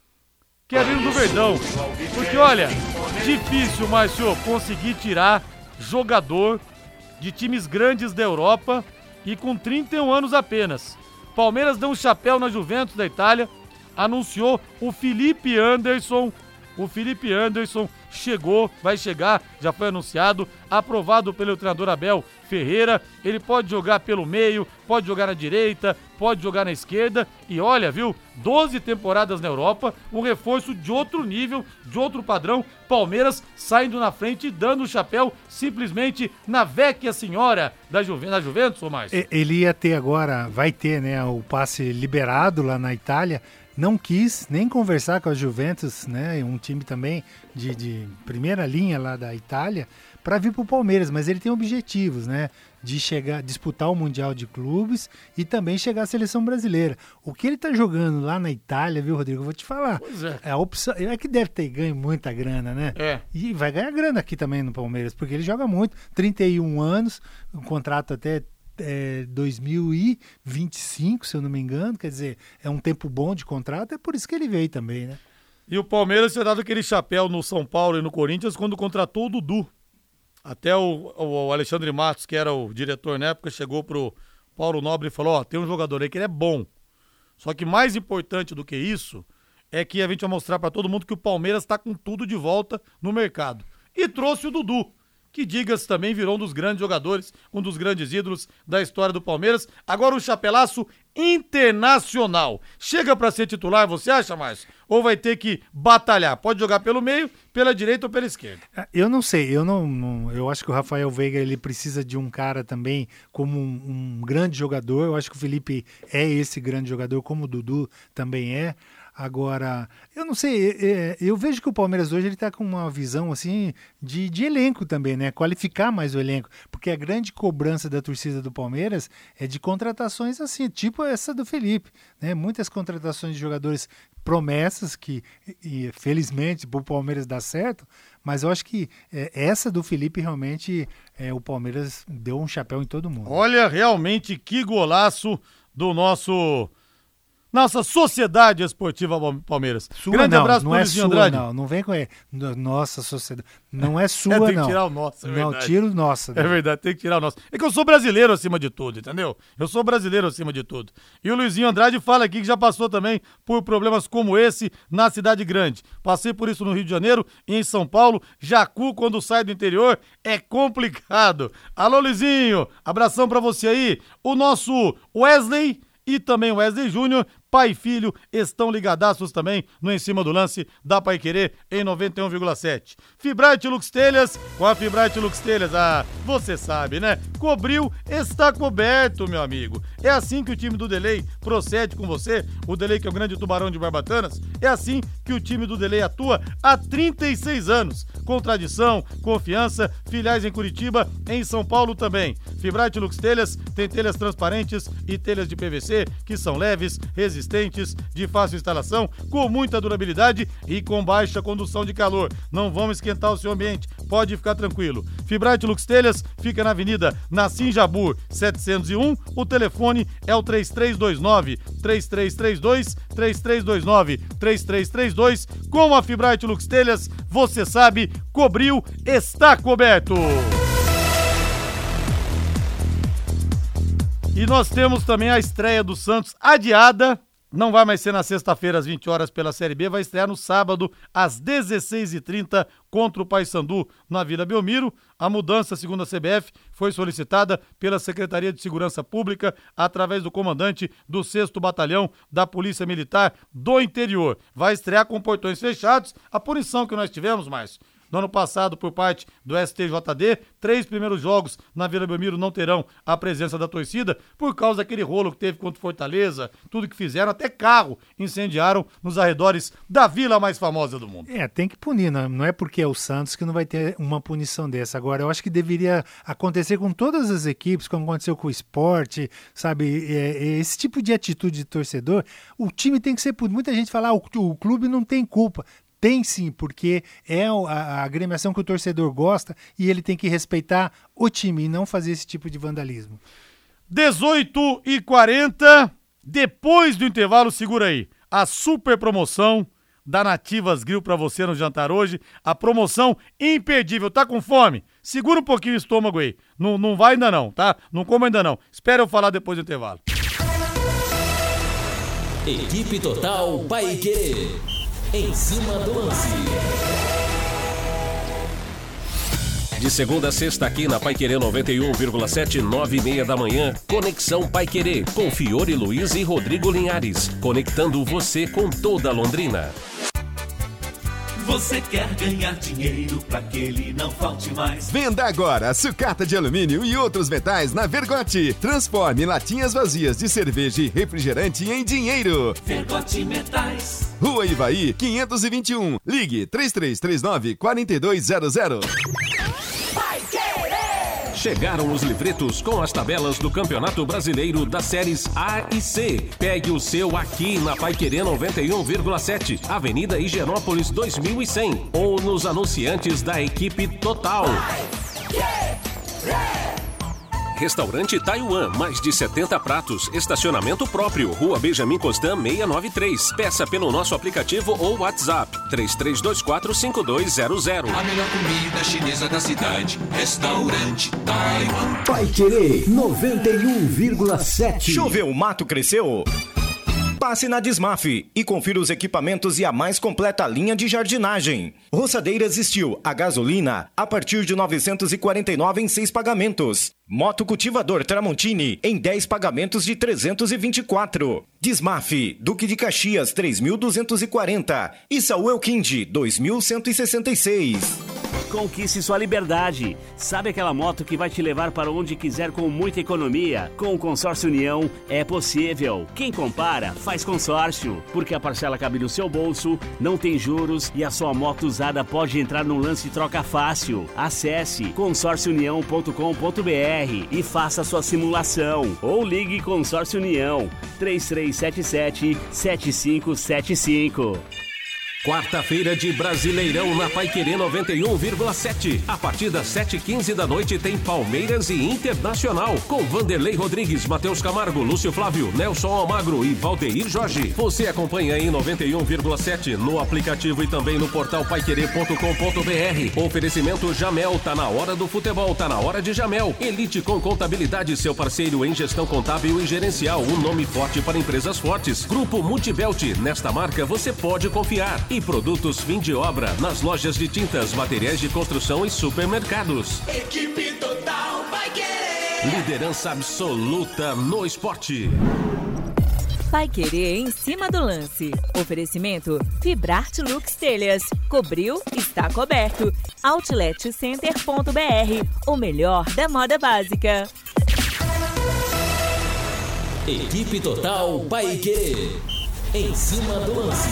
Quero ir no do Verdão, porque olha, difícil, Márcio, conseguir tirar jogador de times grandes da Europa e com trinta e um anos apenas. Palmeiras deu um chapéu na Juventus da Itália, anunciou o Felipe Anderson. O Felipe Anderson chegou, vai chegar, já foi anunciado, aprovado pelo treinador Abel Ferreira. Ele pode jogar pelo meio, pode jogar na direita, pode jogar na esquerda. E olha, viu, doze temporadas na Europa, um reforço de outro nível, de outro padrão. Palmeiras saindo na frente e dando o chapéu simplesmente na vecchia senhora da, Juve, da Juventus, ou mais. Ele ia ter agora, vai ter, né, o passe liberado lá na Itália. Não quis nem conversar com a Juventus, né, um time também de, de primeira linha lá da Itália, para vir para o Palmeiras, mas ele tem objetivos, né, de chegar, disputar o Mundial de Clubes e também chegar à Seleção Brasileira. O que ele tá jogando lá na Itália, viu, Rodrigo, eu vou te falar, pois é. É a opção, é que deve ter ganho muita grana, né, é. E vai ganhar grana aqui também no Palmeiras, porque ele joga muito, trinta e um anos, um contrato até É, dois mil e vinte e cinco, se eu não me engano, quer dizer, é um tempo bom de contrato, é por isso que ele veio também, né? E o Palmeiras tinha dado aquele chapéu no São Paulo e no Corinthians quando contratou o Dudu. Até o, o Alexandre Matos, que era o diretor na época, chegou pro Paulo Nobre e falou, ó, tem um jogador aí que ele é bom. Só que mais importante do que isso é que a gente vai mostrar pra todo mundo que o Palmeiras tá com tudo de volta no mercado. E trouxe o Dudu, que, diga-se, também virou um dos grandes jogadores, um dos grandes ídolos da história do Palmeiras. Agora o chapelaço internacional. Chega pra ser titular, você acha, Márcio? Ou vai ter que batalhar? Pode jogar pelo meio, pela direita ou pela esquerda? Eu não sei, eu não, não eu acho que o Rafael Veiga, ele precisa de um cara também como um, um grande jogador. Eu acho que o Felipe é esse grande jogador, como o Dudu também é. Agora, eu não sei, eu vejo que o Palmeiras hoje ele tá com uma visão assim de, de elenco também, né? Qualificar mais o elenco, porque a grande cobrança da torcida do Palmeiras é de contratações assim, tipo essa do Felipe, né? Muitas contratações de jogadores promessas que, e, felizmente, pro Palmeiras dá certo, mas eu acho que é, essa do Felipe realmente é, o Palmeiras deu um chapéu em todo mundo. Olha, realmente que golaço do nosso... Nossa Sociedade Esportiva Palmeiras. Sua Grande não, abraço não pro é Luizinho sua, Andrade. Não, não vem com ele. Nossa Sociedade. Não é sua, é, tem não. que tirar o nosso, é não, verdade. tira o nosso. É verdade, tem que tirar o nosso. É que eu sou brasileiro acima de tudo, entendeu? Eu sou brasileiro acima de tudo. E o Luizinho Andrade fala aqui que já passou também por problemas como esse na cidade grande. Passei por isso no Rio de Janeiro e em São Paulo. Jacu, quando sai do interior, é complicado. Alô, Luizinho, abração pra você aí. O nosso Wesley e também o Wesley Júnior, pai e filho, estão ligadaços também no Em Cima do Lance da Paiquerê em noventa e um vírgula sete. Fibrate Lux Telhas, com a Fibrate Lux Telhas, ah, você sabe, né? Cobriu, está coberto, meu amigo. É assim que o time do Delay procede com você, o Delay que é o grande tubarão de Barbatanas, é assim que o time do Delay atua há trinta e seis anos, com tradição, confiança, filiais em Curitiba, em São Paulo também. Fibrate Lux Telhas tem telhas transparentes e telhas de P V C que são leves, resistentes, de fácil instalação, com muita durabilidade e com baixa condução de calor. Não vão esquentar o seu ambiente, pode ficar tranquilo. Fibrate Lux Telhas fica na Avenida Nassim Jabur setecentos e um, o telefone é o três três dois nove, três três três dois, três três dois nove, três três três dois. Com a Fibrate Lux Telhas, você sabe, cobriu, está coberto. E nós temos também a estreia do Santos adiada, não vai mais ser na sexta-feira às vinte horas pela Série B, vai estrear no sábado às dezesseis e trinta contra o Paysandu na Vila Belmiro. A mudança, segundo a C B F, foi solicitada pela Secretaria de Segurança Pública através do comandante do sexto Batalhão da Polícia Militar do Interior. Vai estrear com portões fechados, a punição que nós tivemos, Márcio, no ano passado por parte do S T J D. Três primeiros jogos na Vila Belmiro não terão a presença da torcida por causa daquele rolo que teve contra o Fortaleza, tudo que fizeram, até carro incendiaram nos arredores da vila mais famosa do mundo. É, tem que punir, não, não é porque é o Santos que não vai ter uma punição dessa. Agora, eu acho que deveria acontecer com todas as equipes, como aconteceu com o Sport, sabe, é, é, esse tipo de atitude de torcedor, o time tem que ser punido. Muita gente fala, ah, o, o clube não tem culpa. Tem sim, porque é a, a agremiação que o torcedor gosta e ele tem que respeitar o time e não fazer esse tipo de vandalismo. dezoito e quarenta, depois do intervalo, segura aí, a super promoção da Nativas Grill pra você no jantar hoje, a promoção imperdível. Tá com fome? Segura um pouquinho o estômago aí, não, não vai ainda não, tá? Não coma ainda não, espera eu falar depois do intervalo. Equipe Total Paiquerê, em cima do lance. De segunda a sexta aqui na Paiquerê noventa e um vírgula sete, nove e meia da manhã, Conexão Paiquerê, com Fiore Luiz e Rodrigo Linhares, conectando você com toda Londrina. Você quer ganhar dinheiro pra que ele não falte mais? Venda agora sucata de alumínio e outros metais na Vergote. Transforme latinhas vazias de cerveja e refrigerante em dinheiro. Vergote Metais. Rua Ivaí, quinhentos e vinte e um. Ligue três três três nove, quatro dois zero zero. Chegaram os livretos com as tabelas do Campeonato Brasileiro das séries A e C. Pegue o seu aqui na Paiquerê noventa e um vírgula sete, Avenida Higienópolis dois mil e cem, ou nos anunciantes da equipe Total. Restaurante Taiwan, mais de setenta pratos, estacionamento próprio, Rua Benjamin Constant seiscentos e noventa e três. Peça pelo nosso aplicativo ou WhatsApp três três dois quatro, cinco dois zero zero. A melhor comida chinesa da cidade, Restaurante Taiwan. Paiquerê noventa e um vírgula sete. Choveu, o mato cresceu? Passe na Desmaf e confira os equipamentos e a mais completa linha de jardinagem. Roçadeiras Steel a gasolina a partir de novecentos e quarenta e nove reais em seis pagamentos. Moto cultivador Tramontini em dez pagamentos de trezentos e vinte e quatro. Desmaf, Duque de Caxias três mil duzentos e quarenta e Saúl Quindi dois mil cento e sessenta e seis. Conquiste sua liberdade. Sabe aquela moto que vai te levar para onde quiser com muita economia? Com o Consórcio União é possível. Quem compara, faz consórcio, porque a parcela cabe no seu bolso, não tem juros e a sua moto usada pode entrar num lance de troca fácil. Acesse consórcio união ponto com ponto b r e faça sua simulação. Ou ligue Consórcio União três três sete sete, sete cinco sete cinco. Quarta-feira de Brasileirão na Paiquerê noventa e um vírgula sete. A partir das sete e quinze da noite tem Palmeiras e Internacional, com Vanderlei Rodrigues, Matheus Camargo, Lúcio Flávio, Nelson Almagro e Valdeir Jorge. Você acompanha em noventa e um vírgula sete no aplicativo e também no portal paiquerê ponto com ponto b r. Oferecimento Jamel, tá na hora do futebol, tá na hora de Jamel. Elite com Contabilidade, seu parceiro em gestão contábil e gerencial, um nome forte para empresas fortes. Grupo Multibelt, nesta marca você pode confiar. E produtos fim de obra nas lojas de tintas, materiais de construção e supermercados. Equipe Total Paiquerê. Liderança absoluta no esporte. Paiquerê em cima do lance. Oferecimento Fibrarte Lux Telhas. Cobriu, está coberto. Outlet Center ponto b r. O melhor da moda básica. Equipe Total Paiquerê. Em cima do lance.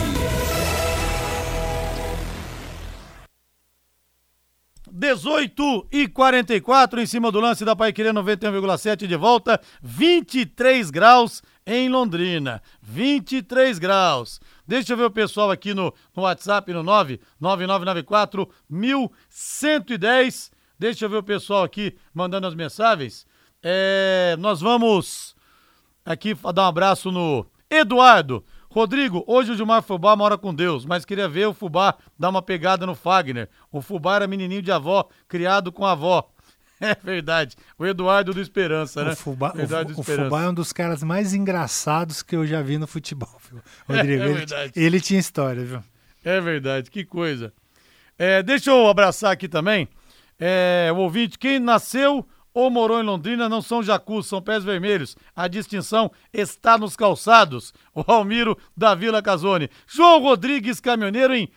dezoito e quarenta e quatro em cima do lance da Paiquerê noventa e um vírgula sete de volta, vinte e três graus em Londrina, vinte e três graus. Deixa eu ver o pessoal aqui no, no WhatsApp no nove nove nove nove quatro um um um zero. Deixa eu ver o pessoal aqui mandando as mensagens. É, nós vamos aqui dar um abraço no Eduardo. Rodrigo, hoje o Gilmar Fubá mora com Deus, mas queria ver o Fubá dar uma pegada no Fagner. O Fubá era menininho de avó, criado com a avó. É verdade. O Eduardo do Esperança, né? O Fubá, o, Eduardo o Fubá é um dos caras mais engraçados que eu já vi no futebol, viu? Rodrigo, é, é verdade. Ele, ele tinha história, viu? É verdade, que coisa. É, deixa eu abraçar aqui também é, o ouvinte. Quem nasceu ou morou em Londrina não são jacus, são pés vermelhos. A distinção está nos calçados. O Almiro da Vila Casone. João Rodrigues, caminhoneiro em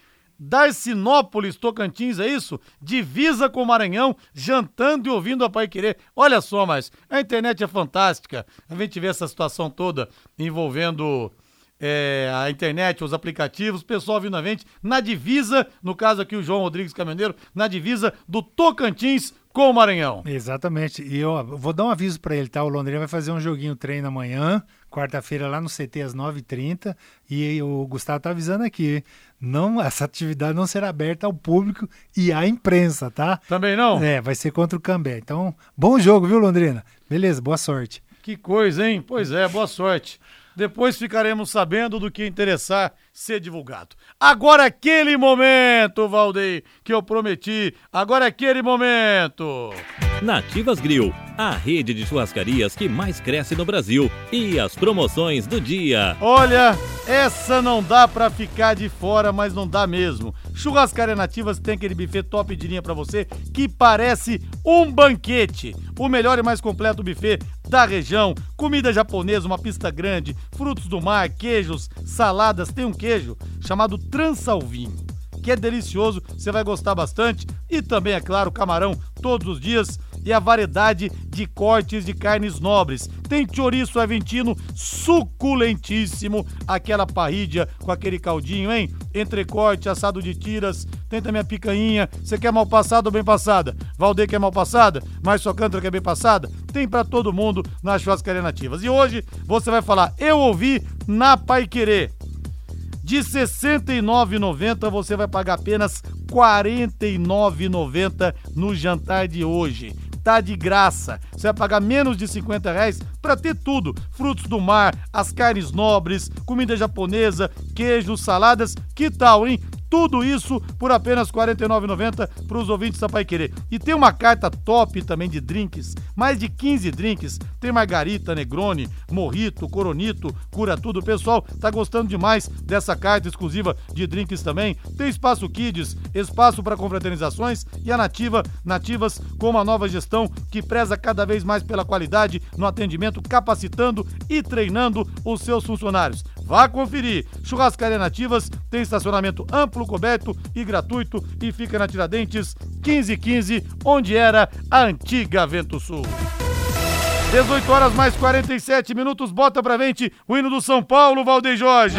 Darcinópolis, Tocantins, é isso? Divisa com o Maranhão, jantando e ouvindo a Paiquerê. Olha só, mas a internet é fantástica. A gente vê essa situação toda envolvendo é, a internet, os aplicativos, o pessoal vindo a gente na divisa, no caso aqui o João Rodrigues Caminhoneiro, na divisa do Tocantins com o Maranhão. Exatamente. E eu vou dar um aviso pra ele, tá? O Londrina vai fazer um joguinho treino amanhã, quarta-feira lá no C T às nove e trinta, e o Gustavo tá avisando aqui, não, essa atividade não será aberta ao público e à imprensa, tá? Também não? É, vai ser contra o Cambé. Então, bom jogo, viu, Londrina? Beleza, boa sorte. Que coisa, hein? Pois é, boa sorte. Depois ficaremos sabendo do que interessar ser divulgado. Agora aquele momento, Valdeir, que eu prometi. Agora aquele momento. Nativas Grill, a rede de churrascarias que mais cresce no Brasil. E as promoções do dia. Olha, essa não dá pra ficar de fora, mas não dá mesmo. Churrascaria Nativas tem aquele buffet top de linha pra você que parece um banquete. O melhor e mais completo buffet da região. Comida japonesa, uma pista grande, frutos do mar, queijos, saladas. Tem um queijo chamado Transalvinho, que é delicioso, você vai gostar bastante. E também, é claro, camarão todos os dias e a variedade de cortes de carnes nobres. Tem chouriço aventino suculentíssimo, aquela parrídia com aquele caldinho, hein? Entrecorte, assado de tiras, tem também a picanha. Você quer mal passada ou bem passada? Valdeir quer mal passada? Márcio Alcântara quer bem passada? Tem pra todo mundo nas churrascarias Nativas. E hoje você vai falar, eu ouvi na Paiquerê. De sessenta e nove reais e noventa centavos você vai pagar apenas quarenta e nove reais e noventa centavos no jantar de hoje. Tá de graça. Você vai pagar menos de cinquenta reais para ter tudo. Frutos do mar, as carnes nobres, comida japonesa, queijos, saladas. Que tal, hein? Tudo isso por apenas quarenta e nove reais e noventa centavos para os ouvintes da Paiquerê. E tem uma carta top também de drinks, mais de quinze drinks. Tem margarita, negroni, morrito, coronito, cura tudo. O pessoal tá gostando demais dessa carta exclusiva de drinks também. Tem espaço kids, espaço para confraternizações e a Nativa, Nativas com uma nova gestão que preza cada vez mais pela qualidade no atendimento, capacitando e treinando os seus funcionários. Vá conferir. Churrascaria Nativas tem estacionamento amplo, coberto e gratuito e fica na Tiradentes quinze quinze, onde era a antiga Vento Sul. dezoito horas mais quarenta e sete minutos, bota pra frente o hino do São Paulo, Valdeir Jorge.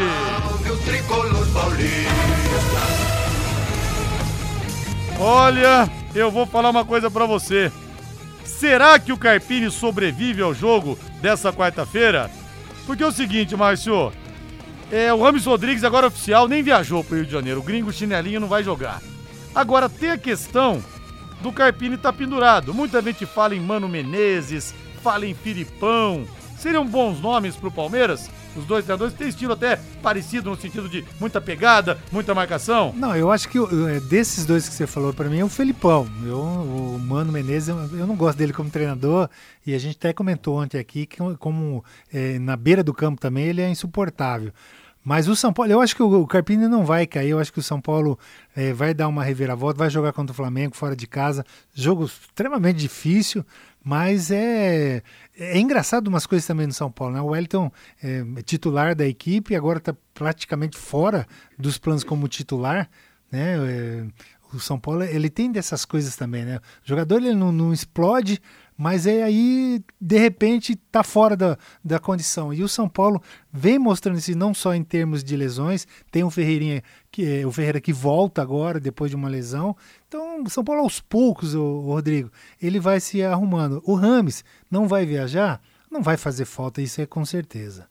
Olha, eu vou falar uma coisa pra você. Será que o Carpini sobrevive ao jogo dessa quarta-feira? Porque é o seguinte, Márcio, é, o Rames Rodrigues agora oficial nem viajou pro Rio de Janeiro, o gringo chinelinho não vai jogar. Agora tem a questão do Carpini tá pendurado. Muita gente fala em Mano Menezes, fala em Filipão. Seriam bons nomes pro Palmeiras? Os dois treinadores têm estilo até parecido no sentido de muita pegada, muita marcação. Não, eu acho que desses dois que você falou pra mim é o Felipão. Eu, o Mano Menezes, eu não gosto dele como treinador e a gente até comentou ontem aqui que como é, na beira do campo também ele é insuportável. Mas o São Paulo, eu acho que o Carpini não vai cair, eu acho que o São Paulo é, vai dar uma reviravolta, vai jogar contra o Flamengo fora de casa, jogo extremamente difícil, mas é, é engraçado umas coisas também no São Paulo, né? O Wellington é titular da equipe, agora está praticamente fora dos planos como titular, né? É, o São Paulo, ele tem dessas coisas também, né? O jogador ele não, não explode, mas é aí, de repente, tá fora da, da condição. E o São Paulo vem mostrando isso não só em termos de lesões, tem o Ferreirinha, que, o Ferreira que volta agora, depois de uma lesão. Então, o São Paulo aos poucos, o, o Rodrigo, ele vai se arrumando. O Rames não vai viajar? Não vai fazer falta, isso é com certeza.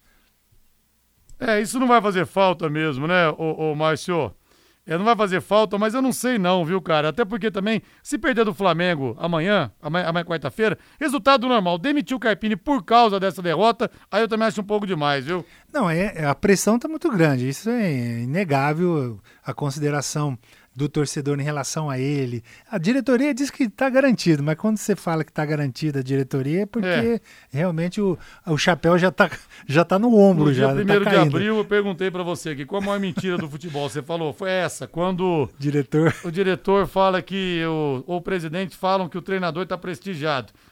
É, isso não vai fazer falta mesmo, né, ô, ô Márcio? É, não vai fazer falta, mas eu não sei não, viu, cara? Até porque também, se perder do Flamengo amanhã, amanhã, amanhã quarta-feira, resultado normal, demitiu o Carpini por causa dessa derrota, aí eu também acho um pouco demais, viu? Não, é, a pressão tá muito grande, isso é inegável, a consideração do torcedor em relação a ele. A diretoria diz que está garantido, mas quando você fala que está garantida a diretoria é porque é. realmente o, o chapéu já está já tá no ombro. No já dia primeiro tá de abril eu perguntei para você aqui, qual a maior mentira do futebol? Você falou, foi essa, quando diretor. o diretor fala que o, ou o presidente falam que o treinador está prestigiado.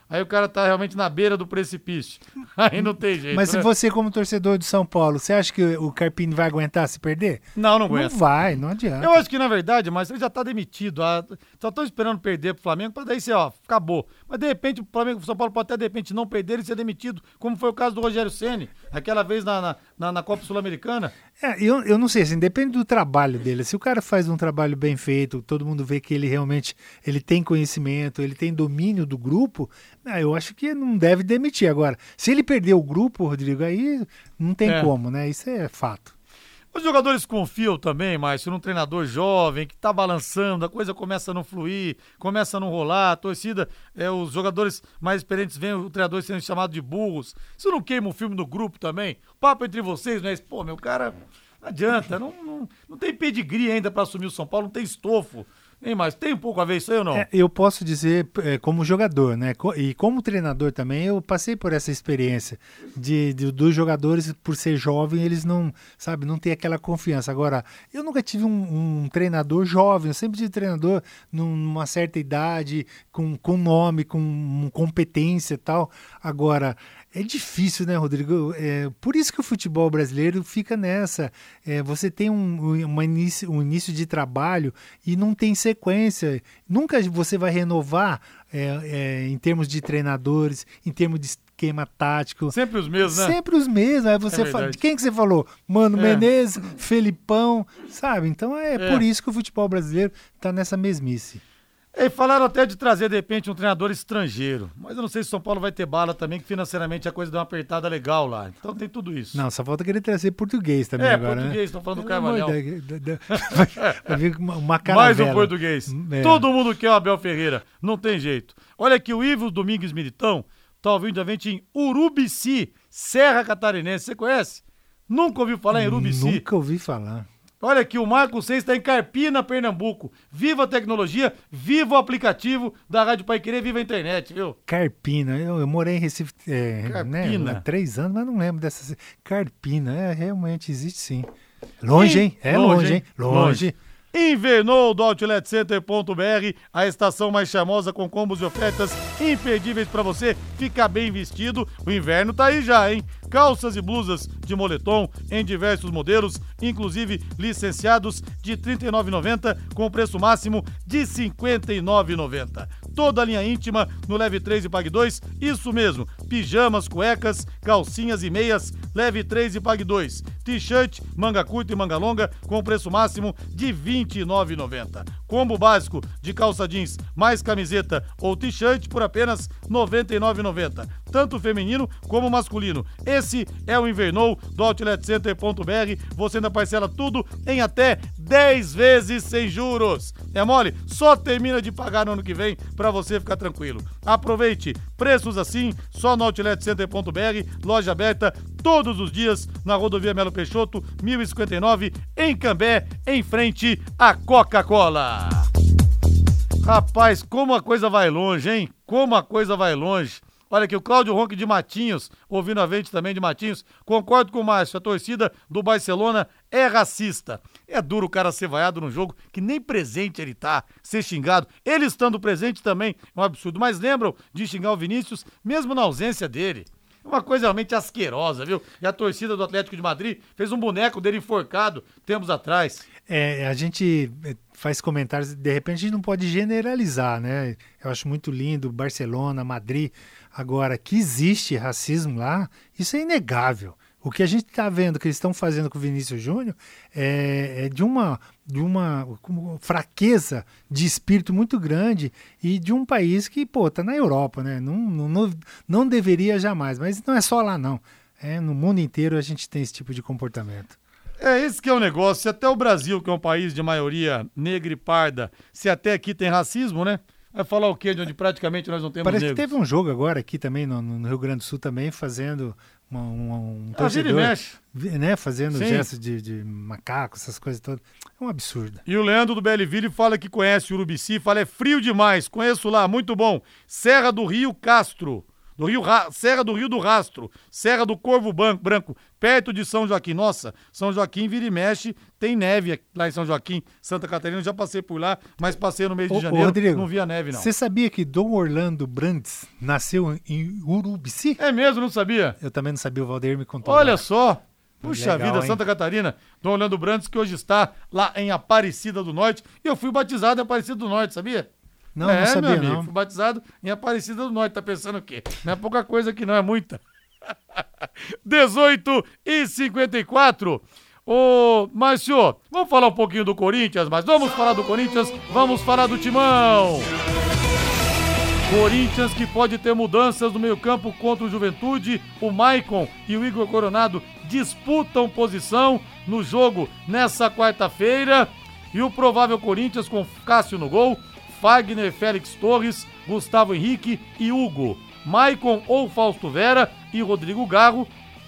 aí o cara tá realmente na beira do precipício. Aí não tem jeito. Mas né? se você, como torcedor de São Paulo, você acha que o Carpini vai aguentar se perder? Não, não aguenta. Não vai, não adianta. Eu acho que, na verdade, mas ele já tá demitido. Ah, só estão esperando perder pro Flamengo, pra daí ser, ó, acabou. Mas, de repente, o Flamengo, o São Paulo pode até, de repente, não perder e ser demitido, como foi o caso do Rogério Ceni, aquela vez na, na, na, na Copa Sul-Americana. É, eu, eu não sei, assim, depende do trabalho dele. Se o cara faz um trabalho bem feito, todo mundo vê que ele realmente ele tem conhecimento, ele tem domínio do grupo, ah, eu acho que não deve demitir. Agora, se ele perder o grupo, Rodrigo, aí não tem É. como, né? Isso é fato. Os jogadores confiam também, Márcio, num treinador jovem que tá balançando, a coisa começa a não fluir, começa a não rolar, a torcida, é, os jogadores mais experientes veem o treinador sendo chamado de burros. Isso não queima o filme do grupo também? Papo entre vocês, não é? Pô, meu cara, não adianta, não, não, não tem pedigree ainda pra assumir o São Paulo, não tem estofo. Hein, Márcio, tem um pouco a ver isso aí ou não? É, eu posso dizer, é, como jogador, né? Co- E como treinador também, eu passei por essa experiência de, de- dos jogadores, por ser jovem, eles não, sabe, não tem aquela confiança. Agora, eu nunca tive um, um treinador jovem, eu sempre tive treinador numa certa idade, com, com nome, com competência e tal. Agora, é difícil, né, Rodrigo? É, por isso que o futebol brasileiro fica nessa. É, você tem um, uma início, um início de trabalho e não tem sequência. Nunca você vai renovar é, é, em termos de treinadores, em termos de esquema tático. Sempre os mesmos, né? Sempre os mesmos. Aí você É fala, verdade. quem que você falou? Mano É. Menezes, Felipão, sabe? Então é, É. por isso que o futebol brasileiro está nessa mesmice. E falaram até de trazer, de repente, um treinador estrangeiro. Mas eu não sei se São Paulo vai ter bala também, que financeiramente a coisa deu uma apertada legal lá. Então tem tudo isso. Não, só falta querer trazer português também É, agora, português, né? estão falando do Pelo amor Carvalhal. da- da- da- vai- vai vir uma, uma Mais caravela. um português. É. Todo mundo quer o Abel Ferreira. Não tem jeito. Olha aqui, o Ivo Domingues Militão tá ouvindo a gente em Urubici, Serra Catarinense. Você conhece? Nunca ouviu falar em Urubici? Nunca ouvi falar. Olha aqui, o Marco Seis está em Carpina, Pernambuco. Viva a tecnologia, viva o aplicativo da Rádio Paiquerê, viva a internet, viu? Carpina, eu, eu morei em Recife é, né, Carpina. há três anos, mas não lembro dessa. Carpina, é, realmente existe sim. Longe, Em- hein? É longe, hein? Longe. Invernou do outlet center ponto b r, a estação mais charmosa com combos e ofertas imperdíveis para você ficar bem vestido. O inverno tá aí já, hein? Calças e blusas de moletom em diversos modelos, inclusive licenciados de trinta e nove reais e noventa centavos com preço máximo de cinquenta e nove reais e noventa centavos. Toda a linha íntima no Leve três e Pague dois, isso mesmo, pijamas, cuecas, calcinhas e meias, Leve três e Pague dois. T-shirt, manga curta e manga longa com preço máximo de vinte e nove reais e noventa centavos. Combo básico de calça jeans mais camiseta ou t-shirt por apenas noventa e nove reais e noventa centavos. Tanto feminino como masculino. Esse é o Invernou do outlet center ponto b r. Você ainda parcela tudo em até dez vezes sem juros. É mole? Só termina de pagar no ano que vem para você ficar tranquilo. Aproveite. Preços assim só no outlet center ponto b r. Loja aberta todos os dias na rodovia Melo Peixoto, mil e cinquenta e nove, em Cambé, em frente à Coca-Cola. Rapaz, como a coisa vai longe, hein? Como a coisa vai longe. Olha aqui, o Cláudio Ronque de Matinhos, ouvindo a gente também de Matinhos, concordo com o Márcio, a torcida do Barcelona é racista. É duro o cara ser vaiado num jogo que nem presente ele tá, ser xingado. Ele estando presente também é um absurdo, mas lembram de xingar o Vinícius, mesmo na ausência dele. É uma coisa realmente asquerosa, viu? E a torcida do Atlético de Madrid fez um boneco dele enforcado tempos atrás. É, a gente faz comentários, de repente a gente não pode generalizar, né? Eu acho muito lindo, Barcelona, Madrid. Agora, que existe racismo lá, isso é inegável. O que a gente está vendo que eles estão fazendo com o Vinícius Júnior é, é de uma, de uma fraqueza de espírito muito grande e de um país que, pô, tá na Europa, né? Não, não, não deveria jamais, mas não é só lá, não. É, no mundo inteiro a gente tem esse tipo de comportamento. É, esse que é o negócio. Se até o Brasil, que é um país de maioria negra e parda, se até aqui tem racismo, né? Vai falar o quê? De onde praticamente nós não temos Parece negros. que teve um jogo agora aqui também no, no Rio Grande do Sul também fazendo uma, uma, um Ah, vira e torcedor, mexe. né, fazendo Sim. gestos de, de macaco, essas coisas todas. É um absurdo. E o Leandro do Belleville fala que conhece o Urubici, fala é frio demais, conheço lá, muito bom. Serra do Rio Castro, do Rio Ra... Serra do Rio do Rastro, Serra do Corvo Branco, perto de São Joaquim. Nossa, São Joaquim vira e mexe, tem neve lá em São Joaquim, Santa Catarina, eu já passei por lá, mas passei no mês de ô, janeiro, ô, Rodrigo, não via neve não. Você sabia que Dom Orlando Brandes nasceu em Urubici? É mesmo, não sabia? Eu também não sabia, o Valdeir me contou. Olha lá. só, puxa Legal, vida, hein? Santa Catarina, Dom Orlando Brandes, que hoje está lá em Aparecida do Norte, e eu fui batizado em Aparecida do Norte, sabia? Não, é, não sabia, meu amigo, não. fui batizado em Aparecida do Norte, tá pensando o quê? Não é pouca coisa aqui não, é muita. dezoito e cinquenta e quatro. Ô, Márcio, vamos falar um pouquinho do Corinthians, mas vamos falar do Corinthians, vamos falar do Timão. Corinthians que pode ter mudanças no meio-campo contra o Juventude. O Maicon e o Igor Coronado disputam posição no jogo nessa quarta-feira. E o provável Corinthians com Cássio no gol, Fagner, Félix Torres, Gustavo Henrique e Hugo. Maicon ou Fausto Vera e Rodrigo Garro.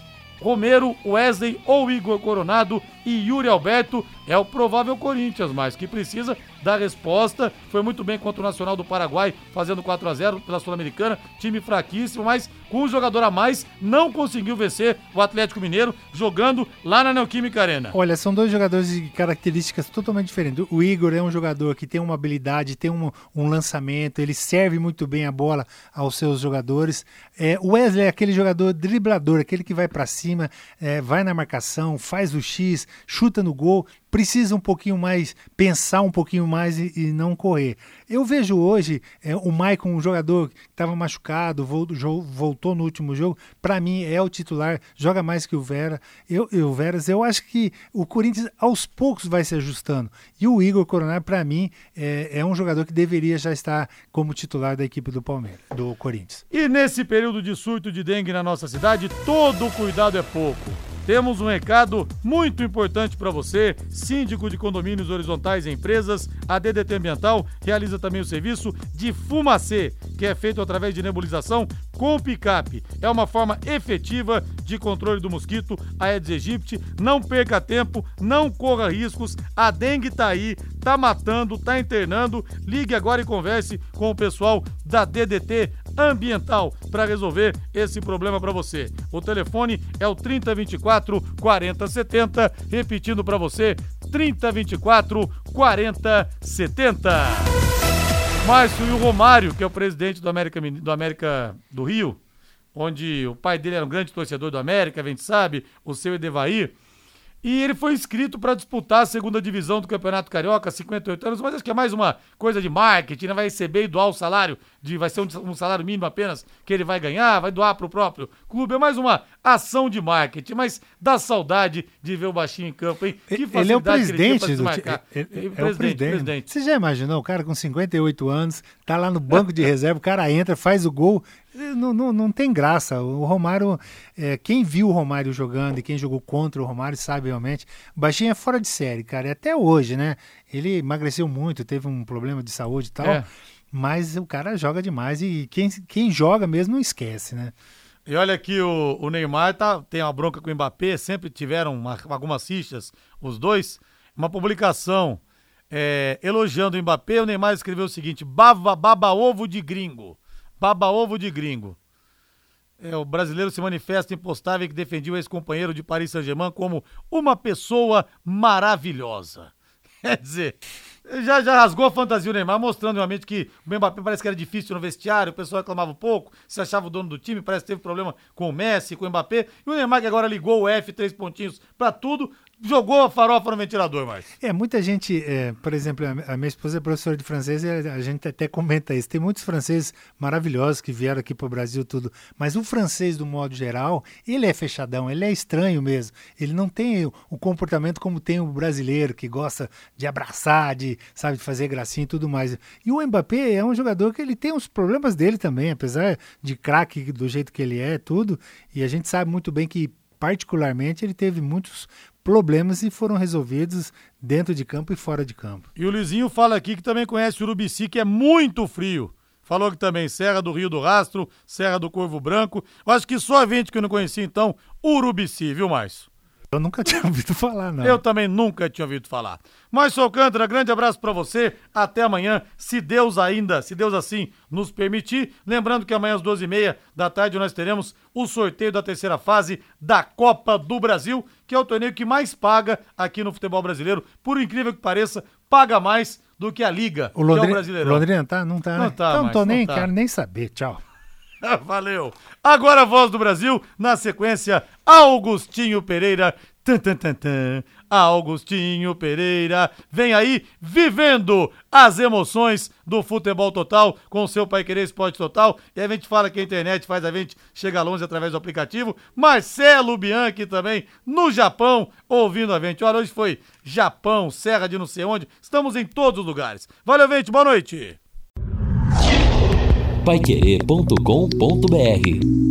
Romero, Wesley ou Igor Coronado e Yuri Alberto é o provável Corinthians, mas que precisa dar resposta. Foi muito bem contra o Nacional do Paraguai, fazendo quatro a zero pela Sul-Americana, time fraquíssimo, mas com um jogador a mais não conseguiu vencer o Atlético Mineiro jogando lá na Neoquímica Arena. Olha, são dois jogadores de características totalmente diferentes. O Igor é um jogador que tem uma habilidade, tem um, um lançamento, ele serve muito bem a bola aos seus jogadores. É, o Wesley é aquele jogador driblador, aquele que vai pra cima, é, vai na marcação, faz o X, chuta no gol, precisa um pouquinho mais, pensar um pouquinho mais e, e não correr. Eu vejo hoje é, o Maicon, um jogador que estava machucado, voltou, voltou no último jogo, para mim é o titular, joga mais que o Vera. Eu, eu, Veras, eu acho que o Corinthians aos poucos vai se ajustando. E o Igor Coronado, para mim, é, é um jogador que deveria já estar como titular da equipe do Palmeiras, do Corinthians. E nesse período de surto de dengue na nossa cidade, todo cuidado é pouco. Temos um recado muito importante para você, síndico de condomínios horizontais e empresas. A D D T Ambiental realiza também o serviço de fumacê, que é feito através de nebulização com picape. É uma forma efetiva de controle do mosquito Aedes aegypti. Não perca tempo, não corra riscos. A dengue tá aí, tá matando, tá internando. Ligue agora e converse com o pessoal da D D T Ambiental para resolver esse problema para você. O telefone é o trinta, vinte e quatro, quarenta, setenta, repetindo para você, trinta, vinte e quatro, quarenta, setenta. Márcio, e o Romário, que é o presidente do América, do América do Rio, onde o pai dele era um grande torcedor do América, a gente sabe, o seu Edevair, e ele foi inscrito para disputar a segunda divisão do Campeonato Carioca, cinquenta e oito anos, mas acho que é mais uma coisa de marketing, né? Vai receber e doar o salário, de, vai ser um, um salário mínimo apenas que ele vai ganhar, vai doar para o próprio clube, é mais uma ação de marketing, mas dá saudade de ver o baixinho em campo, hein? Que facilidade ele é o presidente que ele do tinha time. pra É, é, presidente, é o presidente. presidente. Você já imaginou o cara com cinquenta e oito anos, tá lá no banco de reserva, o cara entra, faz o gol. Não, não, não tem graça. O Romário, é, quem viu o Romário jogando e quem jogou contra o Romário sabe realmente. O baixinho é fora de série, cara. E até hoje, né? Ele emagreceu muito, teve um problema de saúde e tal. É. Mas o cara joga demais e quem, quem joga mesmo não esquece, né? E olha aqui, o, o Neymar tá, tem uma bronca com o Mbappé, sempre tiveram uma, algumas rixas, os dois. Uma publicação é, elogiando o Mbappé, o Neymar escreveu o seguinte: baba, baba ovo de gringo. Baba ovo de gringo. É, o brasileiro se manifesta impostável que defendia o ex-companheiro de Paris Saint-Germain como uma pessoa maravilhosa. Quer dizer, já, já rasgou a fantasia o Neymar, mostrando realmente que o Mbappé parece que era difícil no vestiário, o pessoal reclamava um pouco, se achava o dono do time, parece que teve problema com o Messi, com o Mbappé, e o Neymar que agora ligou o F, três pontinhos pra tudo, jogou a farofa no ventilador, mais. É, muita gente, é, por exemplo, a minha esposa é professora de francês e a gente até comenta isso. Tem muitos franceses maravilhosos que vieram aqui pro Brasil tudo, mas o francês, do modo geral, ele é fechadão, ele é estranho mesmo. Ele não tem o, o comportamento como tem o brasileiro, que gosta de abraçar, de, sabe, de fazer gracinha e tudo mais. E o Mbappé é um jogador que ele tem os problemas dele também, apesar de craque do jeito que ele é, tudo, e a gente sabe muito bem que particularmente ele teve muitos problemas e foram resolvidos dentro de campo e fora de campo. E o Luizinho fala aqui que também conhece o Urubici, que é muito frio. Falou que também Serra do Rio do Rastro, Serra do Corvo Branco. Eu acho que só a gente que não conhecia, então, Urubici, viu, Márcio? Eu nunca tinha ouvido falar, não. Eu também nunca tinha ouvido falar. Mas, sou Alcântara, grande abraço pra você. Até amanhã, se Deus ainda, se Deus assim nos permitir. Lembrando que amanhã às duas e meia da tarde nós teremos o sorteio da terceira fase da Copa do Brasil, que é o torneio que mais paga aqui no futebol brasileiro. Por incrível que pareça, paga mais do que a Liga, O Londrina, que é o Brasileirão. o Londrina tá? Não tá, Não né? tá então mais, não tô não nem, tá. quero nem saber. Tchau. Valeu. Agora a voz do Brasil, na sequência, Augustinho Pereira. Tan, tan, tan, tan. Augustinho Pereira vem aí vivendo as emoções do futebol total com o seu Pai Querer Esporte Total. E a gente fala que a internet faz a gente chegar longe através do aplicativo. Marcelo Bianchi também no Japão ouvindo a gente. Olha, hoje foi Japão, Serra de não sei onde. Estamos em todos os lugares. Valeu, gente. Boa noite. paiquerê ponto com ponto br